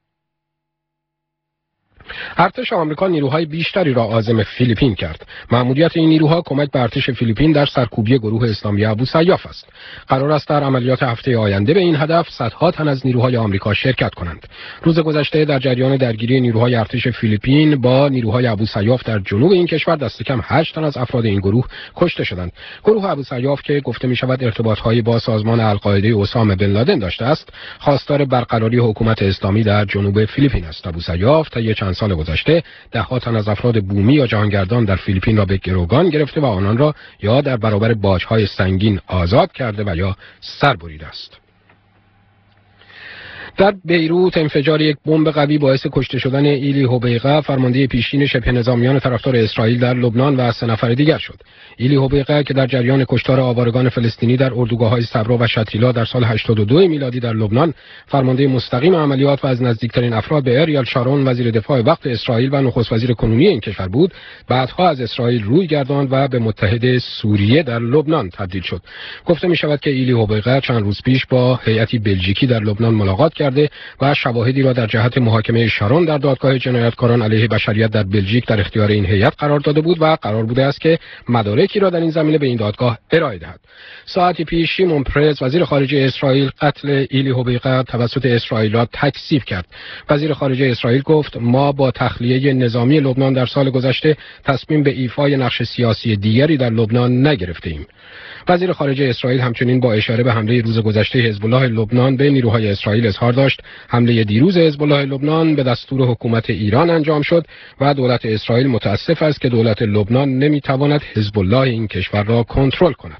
ارتش آمریکا نیروهای بیشتری را عازم فیلیپین کرد. مأموریت این نیروها کمک به ارتش فیلیپین در سرکوبی گروه اسلامی ابوسیاف است. قرار است در عملیات هفته آینده به این هدف صدها تن از نیروهای آمریکا شرکت کنند. روز گذشته در جریان درگیری نیروهای ارتش فیلیپین با نیروهای ابوسیاف در جنوب این کشور دست کم هشت تن از افراد این گروه کشته شدند. گروه ابوسیاف که گفته می شود ارتباط‌هایی با سازمان القاعده اسامه بن لادن داشته است، خواستار برقراری حکومت اسلامی در جنوب فیلیپین است. ابوسیاف طی چند سال گذشته ده‌ها تن از افراد بومی یا جهانگردان در فیلیپین را به گروگان گرفته و آنان را یا در برابر باج‌های سنگین آزاد کرده و یا سر بریده است. در بیروت انفجار یک بمب قوی باعث کشته شدن ایلی هوبیقه، فرمانده پیشین شبه نظامیان طرفدار اسرائیل در لبنان و سه نفر دیگر شد. ایلی هوبیقه که در جریان کشتار آوارگان فلسطینی در اردوگاه‌های صبرا و شتیلا در سال هشتاد و دو میلادی در لبنان فرمانده مستقیم عملیات و از نزدیکترین افراد به اریال شارون وزیر دفاع وقت اسرائیل و نخست وزیر کنونی این کشور بود، بعدها از اسرائیل روی گرداند و به متحد سوریه در لبنان تبدیل شد. گفته می شود که ایلی هوبیقه چند روز پیش با هیئتی بلژیکی در لبنان ملاقات کرده و شواهدی را در جهت محاکمه شارون در دادگاه جنایتکاران علیه بشریت در بلژیک در اختیار این هیئت قرار داده بود و قرار بوده است که مدارکی را در این زمینه به این دادگاه ارائه دهد. ساعتی پیش شیمون پرز وزیر خارجه اسرائیل قتل ایلی هوبیقه توسط اسرائیل را تکذیب کرد. وزیر خارجه اسرائیل گفت ما با تخلیه نظامی لبنان در سال گذشته تصمیم به ایفای نقش سیاسی دیگری در لبنان نگرفتیم. وزیر خارجه اسرائیل همچنین با اشاره به حمله روز گذشته حزب الله لبنان به نیروهای اسرائیل اظهار داشت حمله دیروز حزب الله لبنان به دستور حکومت ایران انجام شد و دولت اسرائیل متاسف است که دولت لبنان نمیتواند حزب الله این کشور را کنترل کند.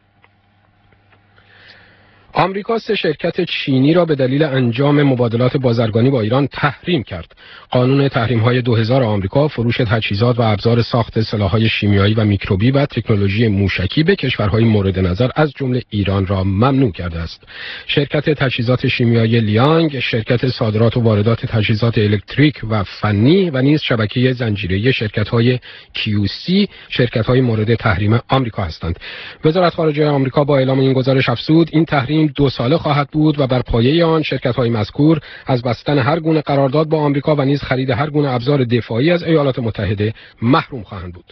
آمریکا سه شرکت چینی را به دلیل انجام مبادلات بازرگانی با ایران تحریم کرد. قانون تحریم‌های دو هزار آمریکا فروش تجهیزات و ابزار ساخت سلاح‌های شیمیایی و میکروبی و تکنولوژی موشکی به کشورهای مورد نظر از جمله ایران را ممنوع کرده است. شرکت تجهیزات شیمیایی لیانگ، شرکت صادرات و واردات تجهیزات الکتریک و فنی و نیز شبکه زنجیره‌ای شرکت‌های کیو سی شرکت‌های مورد تحریم آمریکا هستند. وزارت خارجه آمریکا با اعلام این گزارش افزود این تحریم دو ساله خواهد بود و بر پایه آن شرکت‌های مذکور از بستن هر گونه قرارداد با آمریکا و نیز خرید هر گونه ابزار دفاعی از ایالات متحده محروم خواهند بود.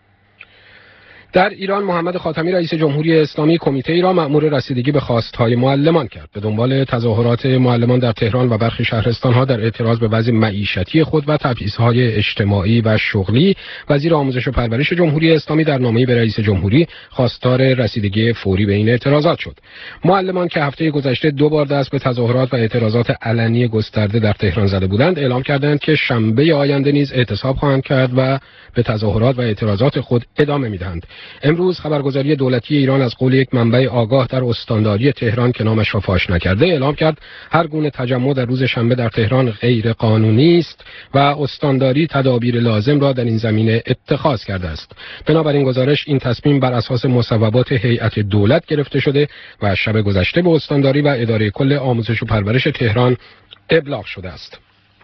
در ایران محمد خاتمی رئیس جمهوری اسلامی کمیته ای را مأمور رسیدگی به خواستهای معلمان کرد. به دنبال تظاهرات معلمان در تهران و برخی شهرستان‌ها در اعتراض به وضع معیشتی خود و تبعیض‌های اجتماعی و شغلی، وزیر آموزش و پرورش جمهوری اسلامی در نامه‌ای به رئیس جمهوری خواستار رسیدگی فوری به این اعتراضات شد. معلمان که هفته گذشته دو بار دست به تظاهرات و اعتراضات علنی گسترده در تهران زده بودند، اعلام کردند که شنبه آینده نیز اعتصاب خواهند کرد و به تظاهرات و اعتراضات خود ادامه می‌دهند. امروز خبرگزاری دولتی ایران از قول یک منبع آگاه در استانداری تهران که نامش را فاش نکرده اعلام کرد هر گونه تجمع در روز شنبه در تهران غیر قانونی است و استانداری تدابیر لازم را در این زمینه اتخاذ کرده است. بنابراین گزارش این تصمیم بر اساس مصوبات هیئت دولت گرفته شده و شب گذشته به استانداری و اداره کل آموزش و پرورش تهران ابلاغ شده است.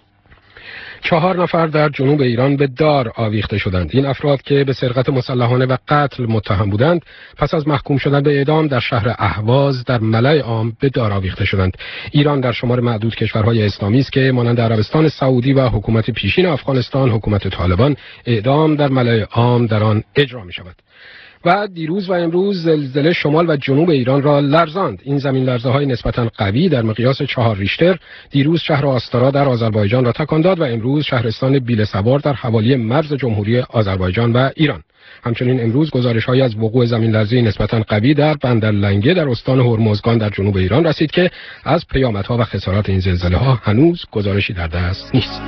چهار نفر در جنوب ایران به دار آویخته شدند. این افراد که به سرقت مسلحانه و قتل متهم بودند، پس از محکوم شدن به اعدام در شهر اهواز در ملأ عام به دار آویخته شدند. ایران در شمار معدود کشورهای اسلامی است که مانند عربستان سعودی و حکومت پیشین افغانستان، حکومت طالبان، اعدام در ملأ عام در آن اجرا می شود. و دیروز و امروز زلزله شمال و جنوب ایران را لرزاند. این زمین لرزه های نسبتاً قوی در مقیاس چهار ریشتر دیروز شهر آستارا در آذربایجان را تکان داد و امروز شهرستان بیلسوار در حوالی مرز جمهوری آذربایجان و ایران. همچنین امروز گزارش‌هایی از وقوع زمین لرزه نسبتاً قوی در بندرلنگه در استان هرمزگان در جنوب ایران رسید که از پیامدها و خسارات این زلزله‌ها هنوز گزارشی در دست نیست.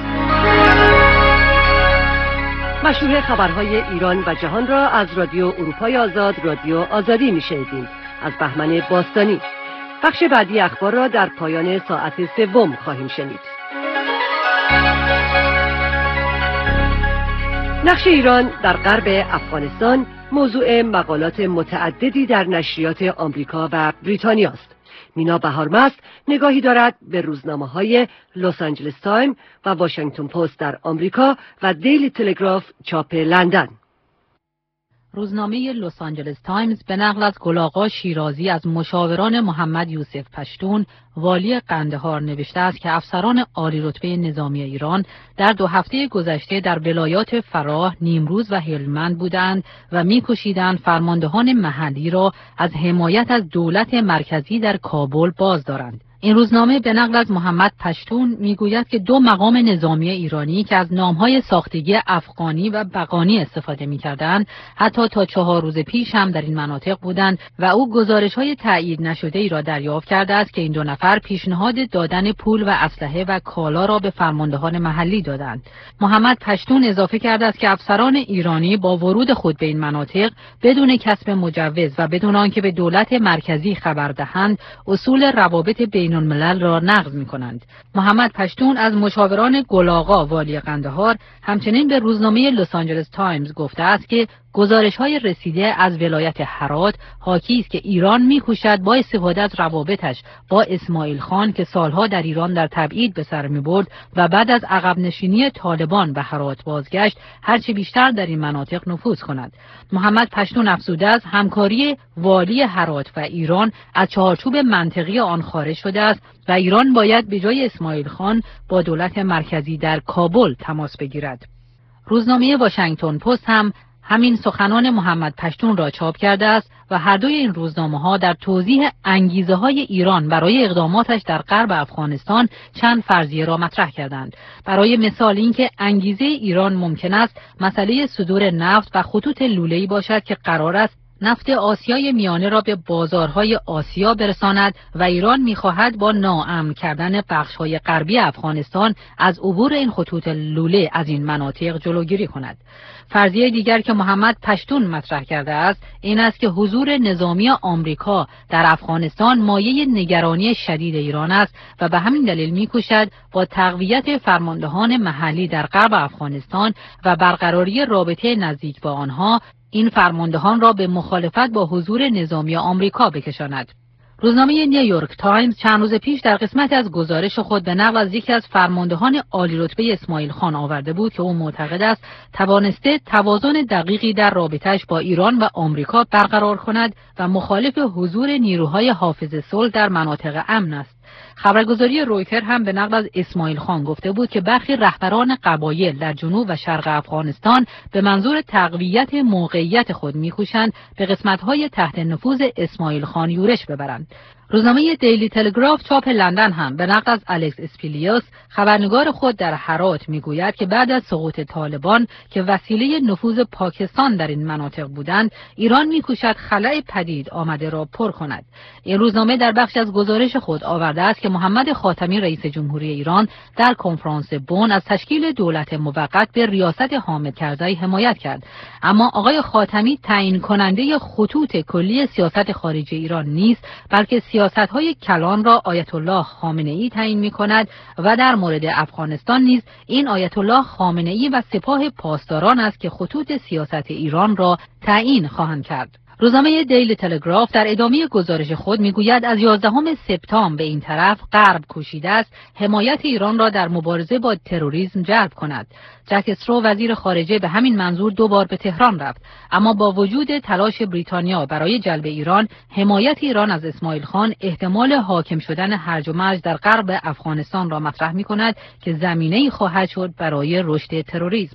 مشروع خبرهای ایران و جهان را از رادیو اروپای آزاد، رادیو آزادی میشنیدیم. از بهمن باستانی. بخش بعدی اخبار را در پایان ساعت سوم خواهیم شنید. نقش ایران در غرب افغانستان موضوع مقالات متعددی در نشریات آمریکا و بریتانیا است. مینا بهارمست نگاهی دارد به روزنامه‌های لس آنجلس تایم و واشنگتن پست در آمریکا و دیلی تلگراف چاپ لندن. روزنامه لس آنجلس تایمز به نقل از گل شیرازی از مشاوران محمد یوسف پشتون والی قندهار نوشته است که افسران عالی رتبه نظامی ایران در دو هفته گذشته در ولایات فراه، نیمروز و هلمند بودند و می‌کوشیدند فرماندهان محلی را از حمایت از دولت مرکزی در کابل باز دارند. این روزنامه به نقل از محمد پشتون میگوید که دو مقام نظامی ایرانی که از نامهای ساختگی افغانی و بقانی استفاده میکردند حتی تا چهار روز پیش هم در این مناطق بودند و او گزارش‌های تایید نشده ای را دریافت کرده است که این دو نفر پیشنهاد دادن پول و اسلحه و کالا را به فرماندهان محلی دادند. محمد پشتون اضافه کرده است که افسران ایرانی با ورود خود به این مناطق بدون کسب مجوز و بدون آنکه به دولت مرکزی خبر دهند اصول روابط بین بین‌الملل را نقض می‌کنند. محمد پشتون از مشاوران گلاغا والی قندهار همچنین به روزنامه لس آنجلس تایمز گفته است که گزارش‌های رسیده از ولایت هرات حاکی است که ایران می‌کوشد با استفاده از روابطش با اسماعیل خان که سالها در ایران در تبعید به سر می‌برد و بعد از عقب نشینی طالبان به هرات بازگشت هرچه بیشتر در این مناطق نفوذ کند. محمد پشتون افزوده است همکاری والی هرات و ایران از چارچوب منطقی آن خارج شده است و ایران باید به جای اسماعیل خان با دولت مرکزی در کابل تماس بگیرد. روزنامه واشنگتن پست هم همین سخنان محمد پشتون را چاپ کرده است و هر دوی این روزنامه‌ها در توضیح انگیزه‌های ایران برای اقداماتش در غرب افغانستان چند فرضیه را مطرح کردند. برای مثال اینکه انگیزه ایران ممکن است مسئله صدور نفت و خطوط لوله‌ای باشد که قرار است نفت آسیای میانه را به بازارهای آسیا برساند و ایران می‌خواهد با ناامن کردن بخش‌های غربی افغانستان از عبور این خطوط لوله از این مناطق جلوگیری کند. فرضیه دیگر که محمد پشتون مطرح کرده است این است که حضور نظامی آمریکا در افغانستان مایه نگرانی شدید ایران است و به همین دلیل می‌کوشد با تقویت فرماندهان محلی در غرب افغانستان و برقراری رابطه نزدیک با آنها این فرماندهان را به مخالفت با حضور نظامی آمریکا بکشاند. روزنامه نیویورک تایمز چند روز پیش در قسمت از گزارش خود به نقل از یکی از فرماندهان عالی رتبه اسماعیل خان آورده بود که او معتقد است توانسته توازن دقیقی در رابطه‌اش با ایران و آمریکا برقرار کند و مخالف حضور نیروهای حافظ صلح در مناطق امن است. خبرگزاری رویتر هم به نقل از اسماعیل خان گفته بود که برخی رهبران قبایل در جنوب و شرق افغانستان به منظور تقویت موقعیت خود می‌کوشند به قسمت‌های تحت نفوذ اسماعیل خان یورش ببرند. روزنامه دیلی تلگراف چاپ لندن هم به نقل از الکس اسپیلیوس خبرنگار خود در هرات میگوید که بعد از سقوط طالبان که وسیله نفوذ پاکستان در این مناطق بودند، ایران میکوشد خلأ پدید آمده را پر کند. این روزنامه در بخش از گزارش خود آورده است که محمد خاتمی رئیس جمهوری ایران در کنفرانس بن از تشکیل دولت موقت به ریاست حامد کرزی حمایت کرد، اما آقای خاتمی تعیین کننده خطوط کلی سیاست خارجی ایران نیست، بلکه سیاست‌های کلان را آیت الله خامنه‌ای تعیین می‌کند و در مورد افغانستان نیز این آیت الله خامنه‌ای و سپاه پاسداران است که خطوط سیاست ایران را تعیین خواهند کرد. روزنامه دیلی تلگراف در ادامه گزارش خود میگوید از یازدهم سپتامبر به این طرف غرب کوشیده است حمایت ایران را در مبارزه با تروریسم جلب کند. جک استرو وزیر خارجه به همین منظور دو بار به تهران رفت، اما با وجود تلاش بریتانیا برای جلب ایران، حمایت ایران از اسماعیل خان احتمال حاکم شدن هرج و مرج در غرب افغانستان را مطرح می‌کند که زمینه‌ای خواهد شد برای رشد تروریسم.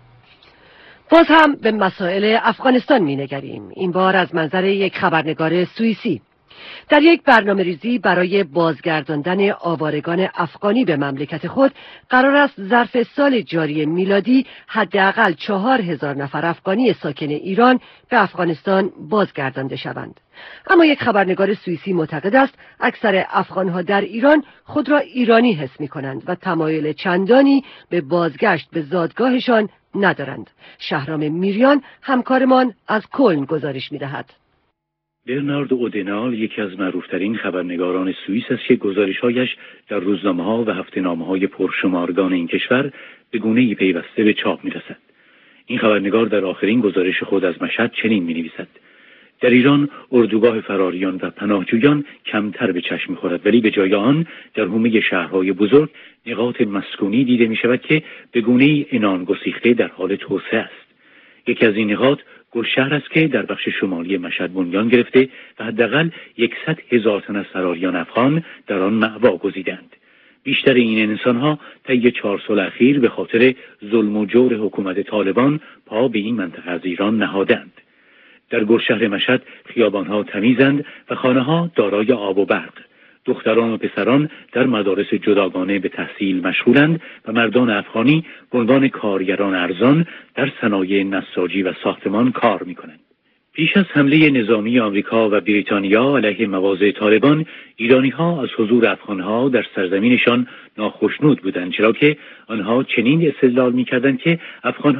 باز هم به مسائل افغانستان می نگریم، این بار از منظر یک خبرنگار سوئیسی. در یک برنامه ریزی برای بازگرداندن آوارگان افغانی به مملکت خود قرار است ظرف سال جاری میلادی حداقل چهار هزار نفر افغانی ساکن ایران به افغانستان بازگردانده شوند. اما یک خبرنگار سوئیسی معتقد است اکثر افغانها در ایران خود را ایرانی حس می کنند و تمایل چندانی به بازگشت به زادگاهشان ندارند. شهرام میریان همکارمان از کلن گزارش می دهد. برنارد اودنال یکی از معروفترین خبرنگاران سوئیس است که گزارش‌هایش در روزنامه‌ها و هفته‌نامه‌های پرشمارگان این کشور به گونه‌ای پیوسته به چاپ می‌رسد. این خبرنگار در آخرین گزارش خود از مشهد چنین می‌نویسد: در ایران اردوگاه فراریان و پناهجویان کمتر به چشم می‌خورد، ولی به جای آن در حومه شهرهای بزرگ نقاط مسکونی دیده می‌شود که به گونه‌ای عنان گسیخته در حال توسعه است. یکی از این نقاط گلشهر است که در بخش شمالی مشهد بنیان گرفته و حداقل صد هزار تن از فراریان افغان در آن مأوا گزیدند. بیشتر این انسان‌ها طی چهار سال اخیر به خاطر ظلم و جور حکومت طالبان پا به این منطقه از ایران نهادند. در گلشهر مشهد خیابان‌ها تمیزند و خانه‌ها دارای آب و برق. دختران و پسران در مدارس جداگانه به تحصیل مشغولند و مردان افغانی به عنوان کارگران ارزان در صنایع نساجی و ساختمان کار می‌کنند. پیش از حمله نظامی آمریکا و بریتانیا علیه مواضع طالبان، ایرانی‌ها از حضور افغان‌ها در سرزمینشان ناخشنود بودند، چرا که آنها چنین استدلال می‌کردند که افغان‌ها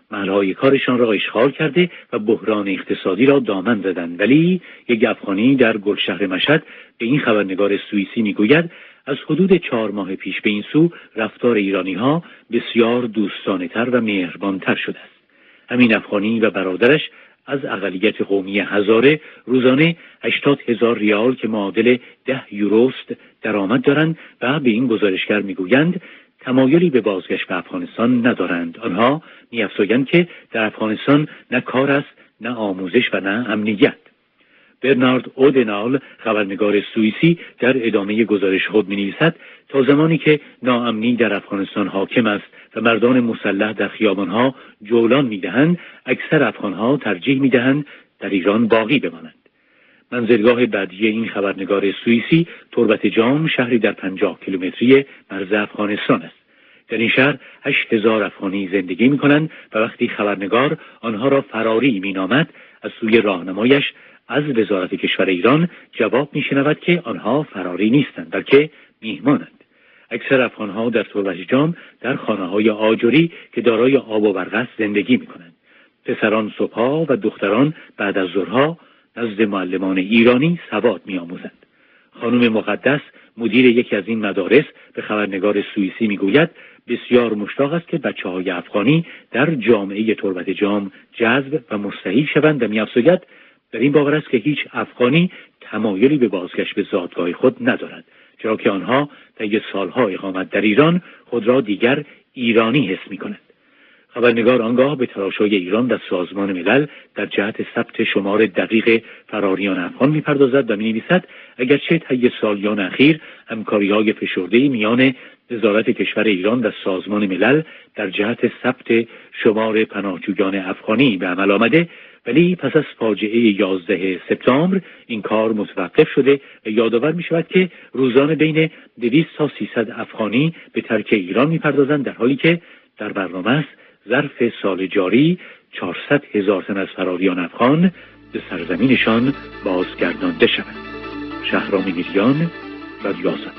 محلهای کارشان را اشغال کرده و بحران اقتصادی را دامن زدند. ولی یک افغانی در گلشهر مشهد به این خبرنگار سوئیسی میگوید از حدود چهار ماه پیش به این سو رفتار ایرانی‌ها بسیار دوستانه‌تر و مهربان‌تر شده است. همین افغانی و برادرش از اقلیت قومی هزاره روزانه هشتاد هزار ریال که معادل ده یوروست درآمد دارند و به این گزارشگر میگویند تمایلی به بازگشت به افغانستان ندارند. آنها می‌افزایند که در افغانستان نه کار است، نه آموزش و نه امنیت. برنارد اودنال خبرنگار سوئیسی در ادامه گزارش خود می‌نویسد تا زمانی که ناامنی در افغانستان حاکم است و مردان مسلح در خیابان‌ها جولان می‌دهند، اکثر افغان‌ها ترجیح می‌دهند در ایران باقی بمانند. منزلگاه بعدی این خبرنگار سوئیسی تربت جام، شهری در پنجاه کیلومتری مرز افغانستان است. در این شهر هشت هزار افغانی زندگی می‌کنند و وقتی خبرنگار آنها را فراری مینامد، از سوی راهنمایش از وزارت کشور ایران جواب می‌شنود که آنها فراری نیستند بلکه میهمانند. اکثر افغان‌ها در تربت جام در خانه‌های آجری که دارای آب و برق است زندگی می‌کنند. پسران صبح‌ها و دختران بعد از ظهرها نزد معلمان ایرانی سواد می‌آموزند. خانم مقدس مدیر یکی از این مدارس به خبرنگار سوئیسی میگوید بسیار مشتاق است که بچه‌های افغانی در جامعه تربت جام جذب و مستحیل شوند و می‌افزاید در این باور است که هیچ افغانی تمایلی به بازگشت به زادگاه خود ندارد، چرا که آنها طی سالها اقامت در ایران خود را دیگر ایرانی حس می‌کنند. خبرنگار آنگاه به تلاش‌های ایران در سازمان ملل در جهت ثبت شمار دقیق فراریان افغان می‌پردازد و می‌نویسد اگرچه طی سالیان اخیر همکاری‌های فشرده‌ای میان وزارت کشور ایران و سازمان ملل در جهت ثبت شمار پناهجویان افغانی به عمل آمده، ولی پس از فاجعه یازده سپتامبر این کار متوقف شده و یادآور می‌شود که روزانه بین دویست تا سیصد افغانی به ترک ایران می‌پردازند، در حالی که در برنامه است ظرف سال جاری چهارصد هزار تن از فراریان افغان به سرزمینشان بازگردانده شوند. شهرام میریان، رادیو آزادی.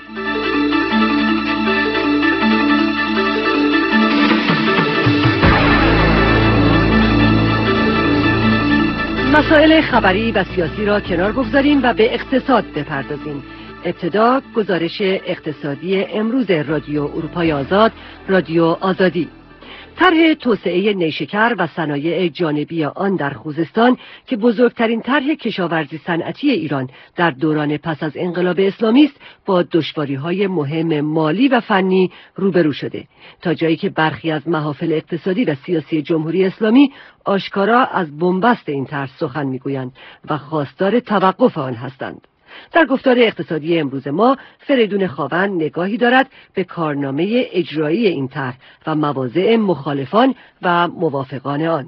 مسائل خبری و سیاسی را کنار بگذاریم و به اقتصاد بپردازیم. ابتدا گزارش اقتصادی امروز رادیو اروپای آزاد، رادیو آزادی. طرح توسعه نیشکر و صنایع جانبی آن در خوزستان که بزرگترین طرح کشاورزی صنعتی ایران در دوران پس از انقلاب اسلامی است، با دشواری‌های مهم مالی و فنی روبرو شده، تا جایی که برخی از محافل اقتصادی و سیاسی جمهوری اسلامی آشکارا از بنبست این طرح سخن می‌گویند و خواستار توقف آن هستند. در گفتار اقتصادی امروز ما، فریدون خاوند نگاهی دارد به کارنامه اجرایی این طرح و مواضع مخالفان و موافقان آن.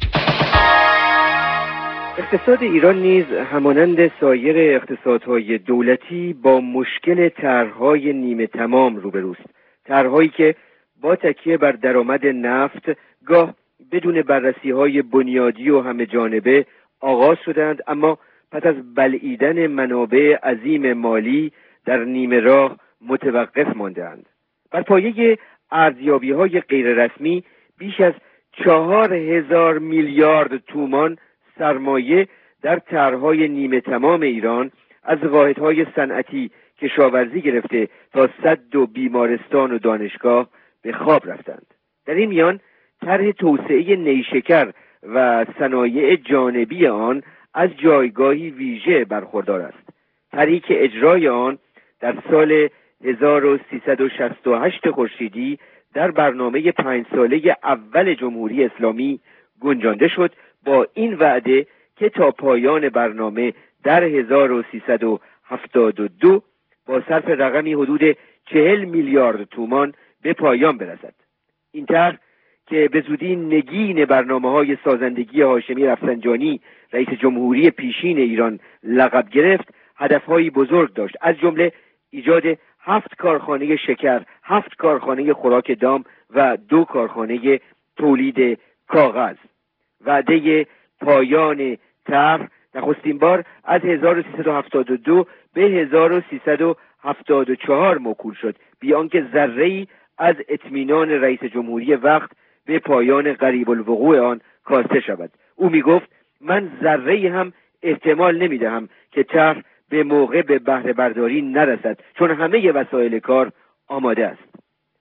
اقتصاد ایران نیز همانند سایر اقتصادهای دولتی با مشکل طرح‌های نیمه تمام روبروست. طرح‌هایی که با تکیه بر درآمد نفت گاه بدون بررسی‌های بنیادی و همه جانبه آغاز شدند، اما پس از بلعیدن منابع عظیم مالی در نیمه راه متوقف ماندند. بر پایه ارزیابی‌های غیررسمی بیش از چهار هزار میلیارد تومان سرمایه در طرح‌های نیمه تمام ایران از واحدهای صنعتی کشاورزی گرفته تا سد و بیمارستان و دانشگاه به خواب رفتند. در این میان طرح توسعه نیشکر و صنایع جانبی آن از جایگاهی ویژه برخوردار است. طرحی که اجرای آن در سال هزار و سیصد و شصت و هشت خورشیدی در برنامه پنج ساله اول جمهوری اسلامی گنجانده شد، با این وعده که تا پایان برنامه در هزار و سیصد و هفتاد و دو با صرف رقمی حدود چهل میلیارد تومان به پایان برسد. این طرح که به زودی نگین برنامه‌های سازندگی هاشمی رفسنجانی رئیس جمهوری پیشین ایران لقب گرفت، هدف‌هایی بزرگ داشت، از جمله ایجاد هفت کارخانه شکر، هفت کارخانه خوراک دام و دو کارخانه تولید کاغذ. وعده پایان طرح نخستین بار از هزار و سیصد و هفتاد و دو به هزار و سیصد و هفتاد و چهار موکول شد، بی آنکه ذره‌ای از اطمینان رئیس جمهوری وقت به پایان قریب الوقوع آن کاسته شود. او میگفت من ذره هم احتمال نمیدهم که طرح به موقع به بهره برداری نرسد، چون همه وسایل کار آماده است.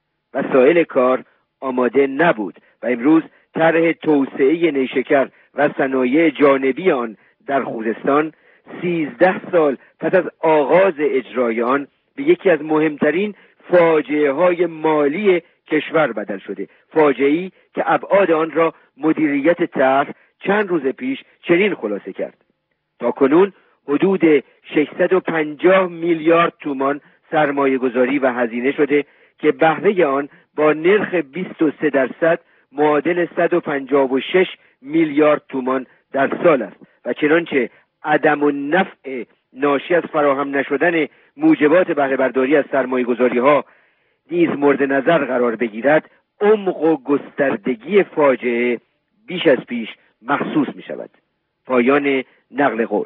وسایل کار آماده نبود و امروز طرح توسعه نیشکر و صنایع جانبی آن در خوزستان سیزده سال پس از آغاز اجرای آن به یکی از مهمترین فاجعه های مالی کشور بدل شده. فاجعه‌ای که ابعاد آن را مدیریت طرح چند روز پیش چنین خلاصه کرد: تا کنون حدود ششصد و پنجاه میلیارد تومان سرمایه گذاری و هزینه شده که بهره آن با نرخ بیست و سه درصد معادل صد و پنجاه و شش میلیارد تومان در سال است و چنانچه عدم النفع ناشی از فراهم نشدن موجبات بهره برداری از سرمایه گذاری ها نیز مورد نظر قرار بگیرد، عمق و گستردگی فاجعه بیش از پیش محسوس می شود. پایان نقل قول.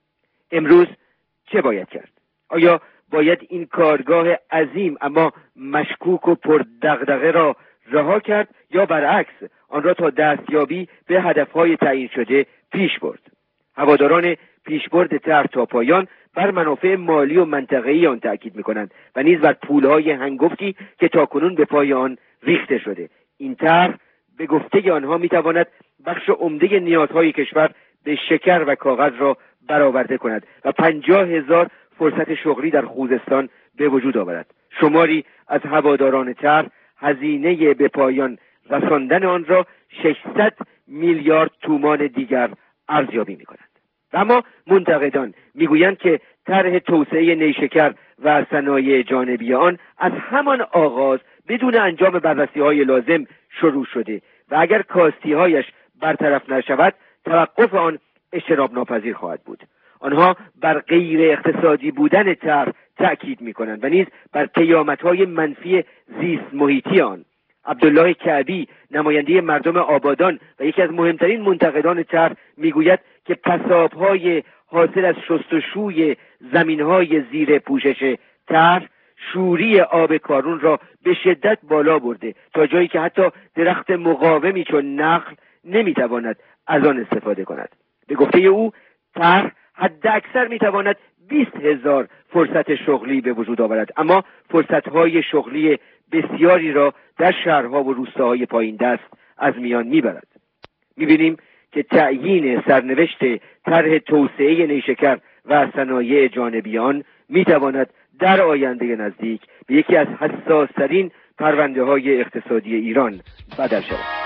امروز چه باید کرد؟ آیا باید این کارگاه عظیم اما مشکوک و پردغدغه را رها کرد یا برعکس آن را تا دستیابی به هدفهای تعیین شده پیش برد؟ هواداران پیشبرد طرح تا پایان بر منافع مالی و منطقه‌ای آن تأکید می‌کنند و نیز بر پولهای هنگفتی که تاکنون به پای آن ریخته شده. این طرح به گفته آنها می‌تواند بخش عمده نیازهای کشور به شکر و کاغذ را برآورده کند و پنجاه هزار فرصت شغلی در خوزستان به وجود آورد. شماری از هواداران طرح هزینه به پایان رساندن آن را ششصد میلیارد تومان دیگر ارزیابی می‌کنند. اما منتقدان میگویند که طرح توسعه نیشکر و صنایع جانبی آن از همان آغاز بدون انجام بررسی‌های لازم شروع شده و اگر کاستی‌هایش برطرف نشود توقف آن اجتناب ناپذیر خواهد بود. آنها بر غیر اقتصادی بودن طرح تأکید می‌کنند و نیز بر پیامدهای منفی زیست محیطی آن. عبدالله کعبی، نماینده مردم آبادان و یکی از مهمترین منتقدان طرح، میگوید که پساب‌های حاصل از شستشوی زمین‌های زیر پوشش طرح شوری آب کارون را به شدت بالا برده تا جایی که حتی درخت مقاومی چون نخل نمیتواند از آن استفاده کند. به گفته او طرح حد اکثر میتواند بیست هزار فرصت شغلی به وجود آورد، اما فرصت‌های شغلی بسیاری را در شهرها و روستاهای پایین دست از میان میبرد. میبینیم که تعیین سرنوشت طرح توسعه نیشکر و صنایع جانبی آن میتواند در آینده نزدیک به یکی از حساس‌ترین پرونده‌های اقتصادی ایران بدل شود.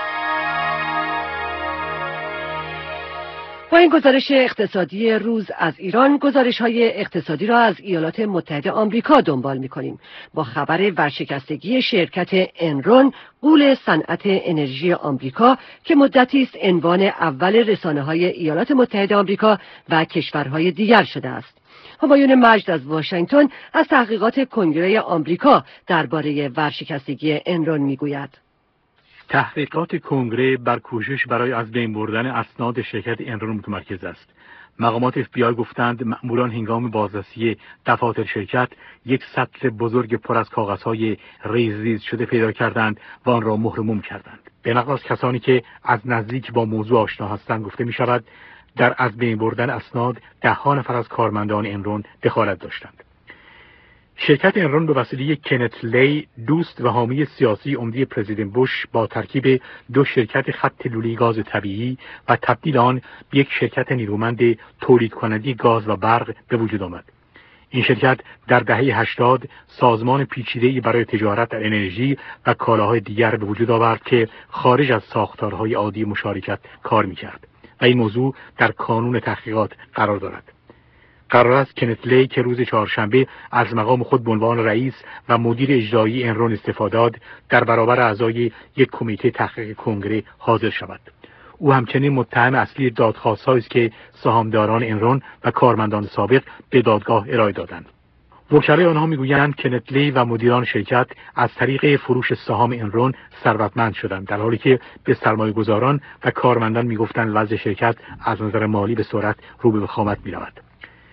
با این گزارش اقتصادی روز از ایران، گزارش‌های اقتصادی را از ایالات متحده آمریکا دنبال می‌کنیم با خبر ورشکستگی شرکت انرون، غول صنعت انرژی آمریکا که مدتی است عنوان اول رسانه‌های ایالات متحده آمریکا و کشورهای دیگر شده است. همایون مجد از واشنگتن از تحقیقات کنگره آمریکا درباره ورشکستگی انرون می‌گوید. تحقیقات کنگره بر کوشش برای از بین بردن اسناد شرکت انرون متمرکز است. مقامات اف بی آی گفتند مأموران هنگام بازرسی دفاتر شرکت یک سطل بزرگ پر از کاغذهای ریز ریز شده پیدا کردند و آن را مهر موم کردند. به نقل از کسانی که از نزدیک با موضوع آشنا هستند گفته می شود در از بین بردن اسناد ده ها نفر از کارمندان انرون دخالت داشتند. شرکت انرون به وسیله کنت لی، دوست و حامی سیاسی عمده پرزیدنت بوش، با ترکیب دو شرکت خط لوله گاز طبیعی و تبدیل آن به یک شرکت نیرومند تولید کننده گاز و برق به وجود آمد. این شرکت در دهه هشتاد سازمان پیچیده‌ای برای تجارت در انرژی و کالاهای دیگر به وجود آورد که خارج از ساختارهای عادی مشارکت کار می‌کرد و این موضوع در کانون تحقیقات قرار دارد. قرار است کنت لی که روز چهارشنبه از مقام خود به عنوان رئیس و مدیر اجرایی انرون استعفا داد، در برابر اعضای یک کمیته تحقیق کنگره حاضر شود. او همچنین متهم اصلی دادخواست‌هایی است که سهامداران انرون و کارمندان سابق به دادگاه ارائه دادند. وکلای آنها میگویند کنت لی و مدیران شرکت از طریق فروش سهام انرون ثروتمند شدند، در حالی که به سرمایه‌گذاران و کارمندان میگفتند وضع شرکت از نظر مالی به سرعت رو به وخامت می‌رود.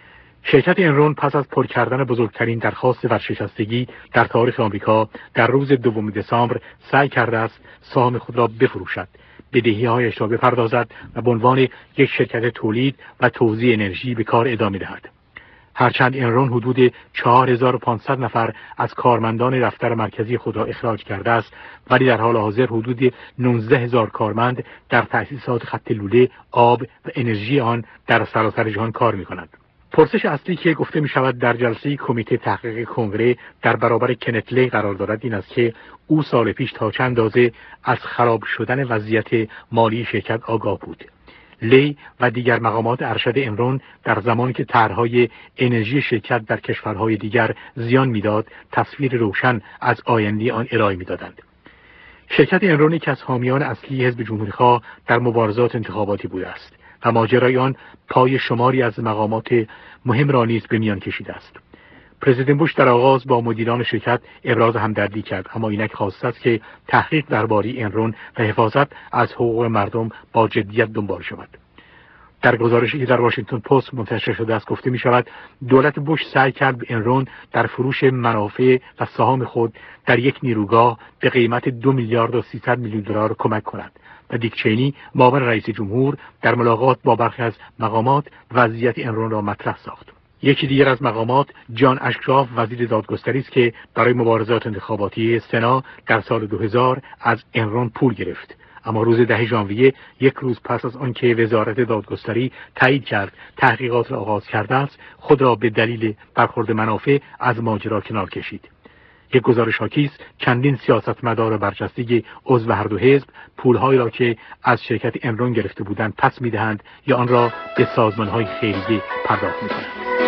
شرکت انرون پس از پر کردن بزرگترین درخواست ورشکستگی در تاریخ آمریکا در روز دوم دسامبر سعی کرده است سهام خود را بفروشد، بدهی‌هایش را بپردازد و به عنوان یک شرکت تولید و توزیع انرژی به کار ادامه دهد. هرچند انرون حدود چهار هزار و پانصد نفر از کارمندان دفتر مرکزی خود را اخراج کرده است، ولی در حال حاضر حدود نوزده هزار کارمند در تأسیسات خط لوله، آب و انرژی آن در سراسر جهان کار می‌کنند. پرسش اصلی که گفته می شود در جلسه کمیته تحقیق کنگره در برابر کنت لی قرار دارد این است که او سال پیش تا چند اندازه از خراب شدن وضعیت مالی شرکت آگاه بود. لی و دیگر مقامات ارشد انرون در زمانی که طرحهای انرژی شرکت در کشورهای دیگر زیان میداد، تصویر روشن از آینده آن ارائه میدادند. شرکت انرون یکی از حامیان اصلی حزب جمهوری‌خواه در مبارزات انتخاباتی بوده است و ماجرای آن پای شماری از مقامات مهم را نیز به میان کشیده است. پرزیدنت بوش در آغاز با مدیران شرکت ابراز همدردی کرد، اما اینک خواسته است که تحقیق درباره انرون و حفاظت از حقوق مردم با جدیت دنبال شود. در گزارشی که در واشنگتن پست منتشر شده است گفته می شود دولت بوش سعی کرد به انرون در فروش منافع و سهام خود در یک نیروگاه به قیمت دو میلیارد و سیصد میلیون دلار کمک کند و دیک چینی معاون رئیس جمهور در ملاقات با برخی از مقامات وضعیت انرون را مطرح ساخت. یکی دیگر از مقامات جان اشکراف وزیر دادگستری است که برای مبارزات انتخاباتی سنا در سال دو هزار از انرون پول گرفت، اما روز ده ژانویه یک روز پس از آنکه وزارت دادگستری تایید کرد تحقیقات را آغاز کرده است، خود را به دلیل برخورد منافع از ماجرا کنار کشید. یک گزارش حاکی است چندین سیاستمدار برجسته عضو هر دو حزب پولهایی را که از شرکت انرون گرفته بودند پس می‌دهند یا آن را به سازمان‌های خیریه پرداخت می‌کنند.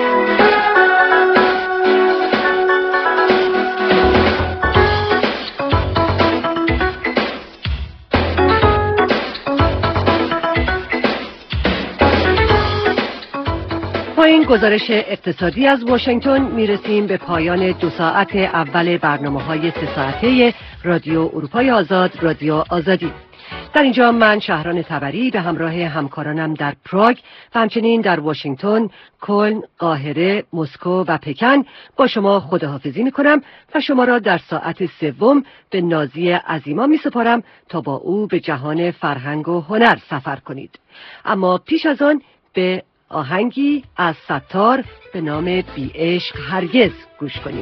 با این گزارش اقتصادی از واشنگتن میرسیم به پایان دو ساعت اول برنامه‌های سه ساعته رادیو اروپای آزاد، رادیو آزادی. در اینجا من شهران تبری به همراه همکارانم در پراگ و همچنین در واشنگتن، کلن، قاهره، مسکو و پکن با شما خداحافظی میکنم و شما را در ساعت سوم به نازی عظیما میسپارم تا با او به جهان فرهنگ و هنر سفر کنید. اما پیش از آن به آهنگی از ستار به نام بی عشق هرگز گوش کنیم.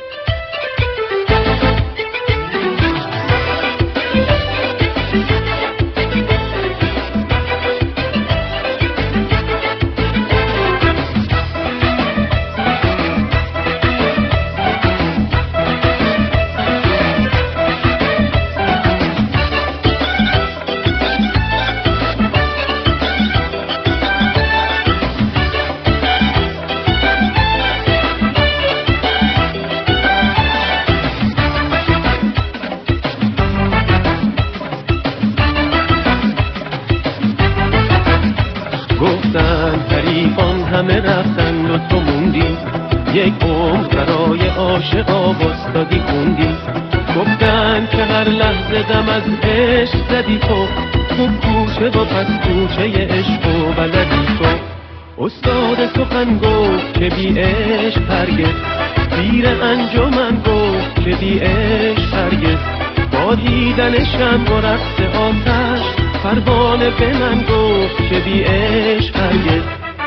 همه رفتن و تو موندی، یک عمر برای عاشقا واسطادی خوندی. گفتن که هر لحظه دم از عشق زدی تو، خوب کوچه و پس کوچه عشق و بلدی تو. استاد سخن گفت که بی عشق هرگز، پیر انجمن گفت که بی عشق هرگز. با دیدن شمع و رقص آتش، پروانه به من گفت که بی عشق هرگز.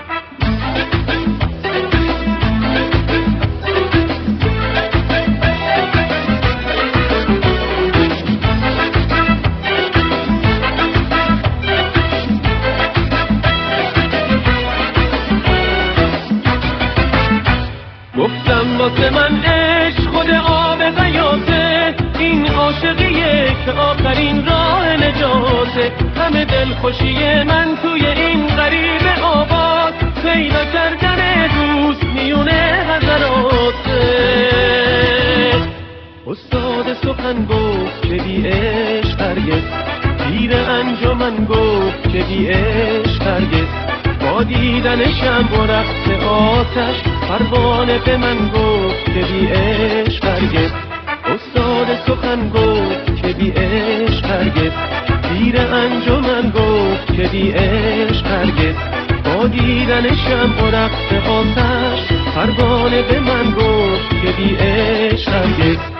واسه من عشق خود آب حیاته، این عاشقیه که آخرین راه نجاته. همه دلخوشی من توی این غریب آباد، پیدا کردن دوست میونه حضراته. استاد سخن گفت که بی عشق هرگز، پیر انجمن گفت که بی عشق هرگز. با دیدن شمع و رقص آتش، پروانه به من گفت که بی عشق هرگز. استاد سخن گفت که بی عشق هرگز، پیر انجمن گفت که بی عشق هرگز. با با دیدن شمع و رقص آتش پروانه به من گفت که بی عشق هرگز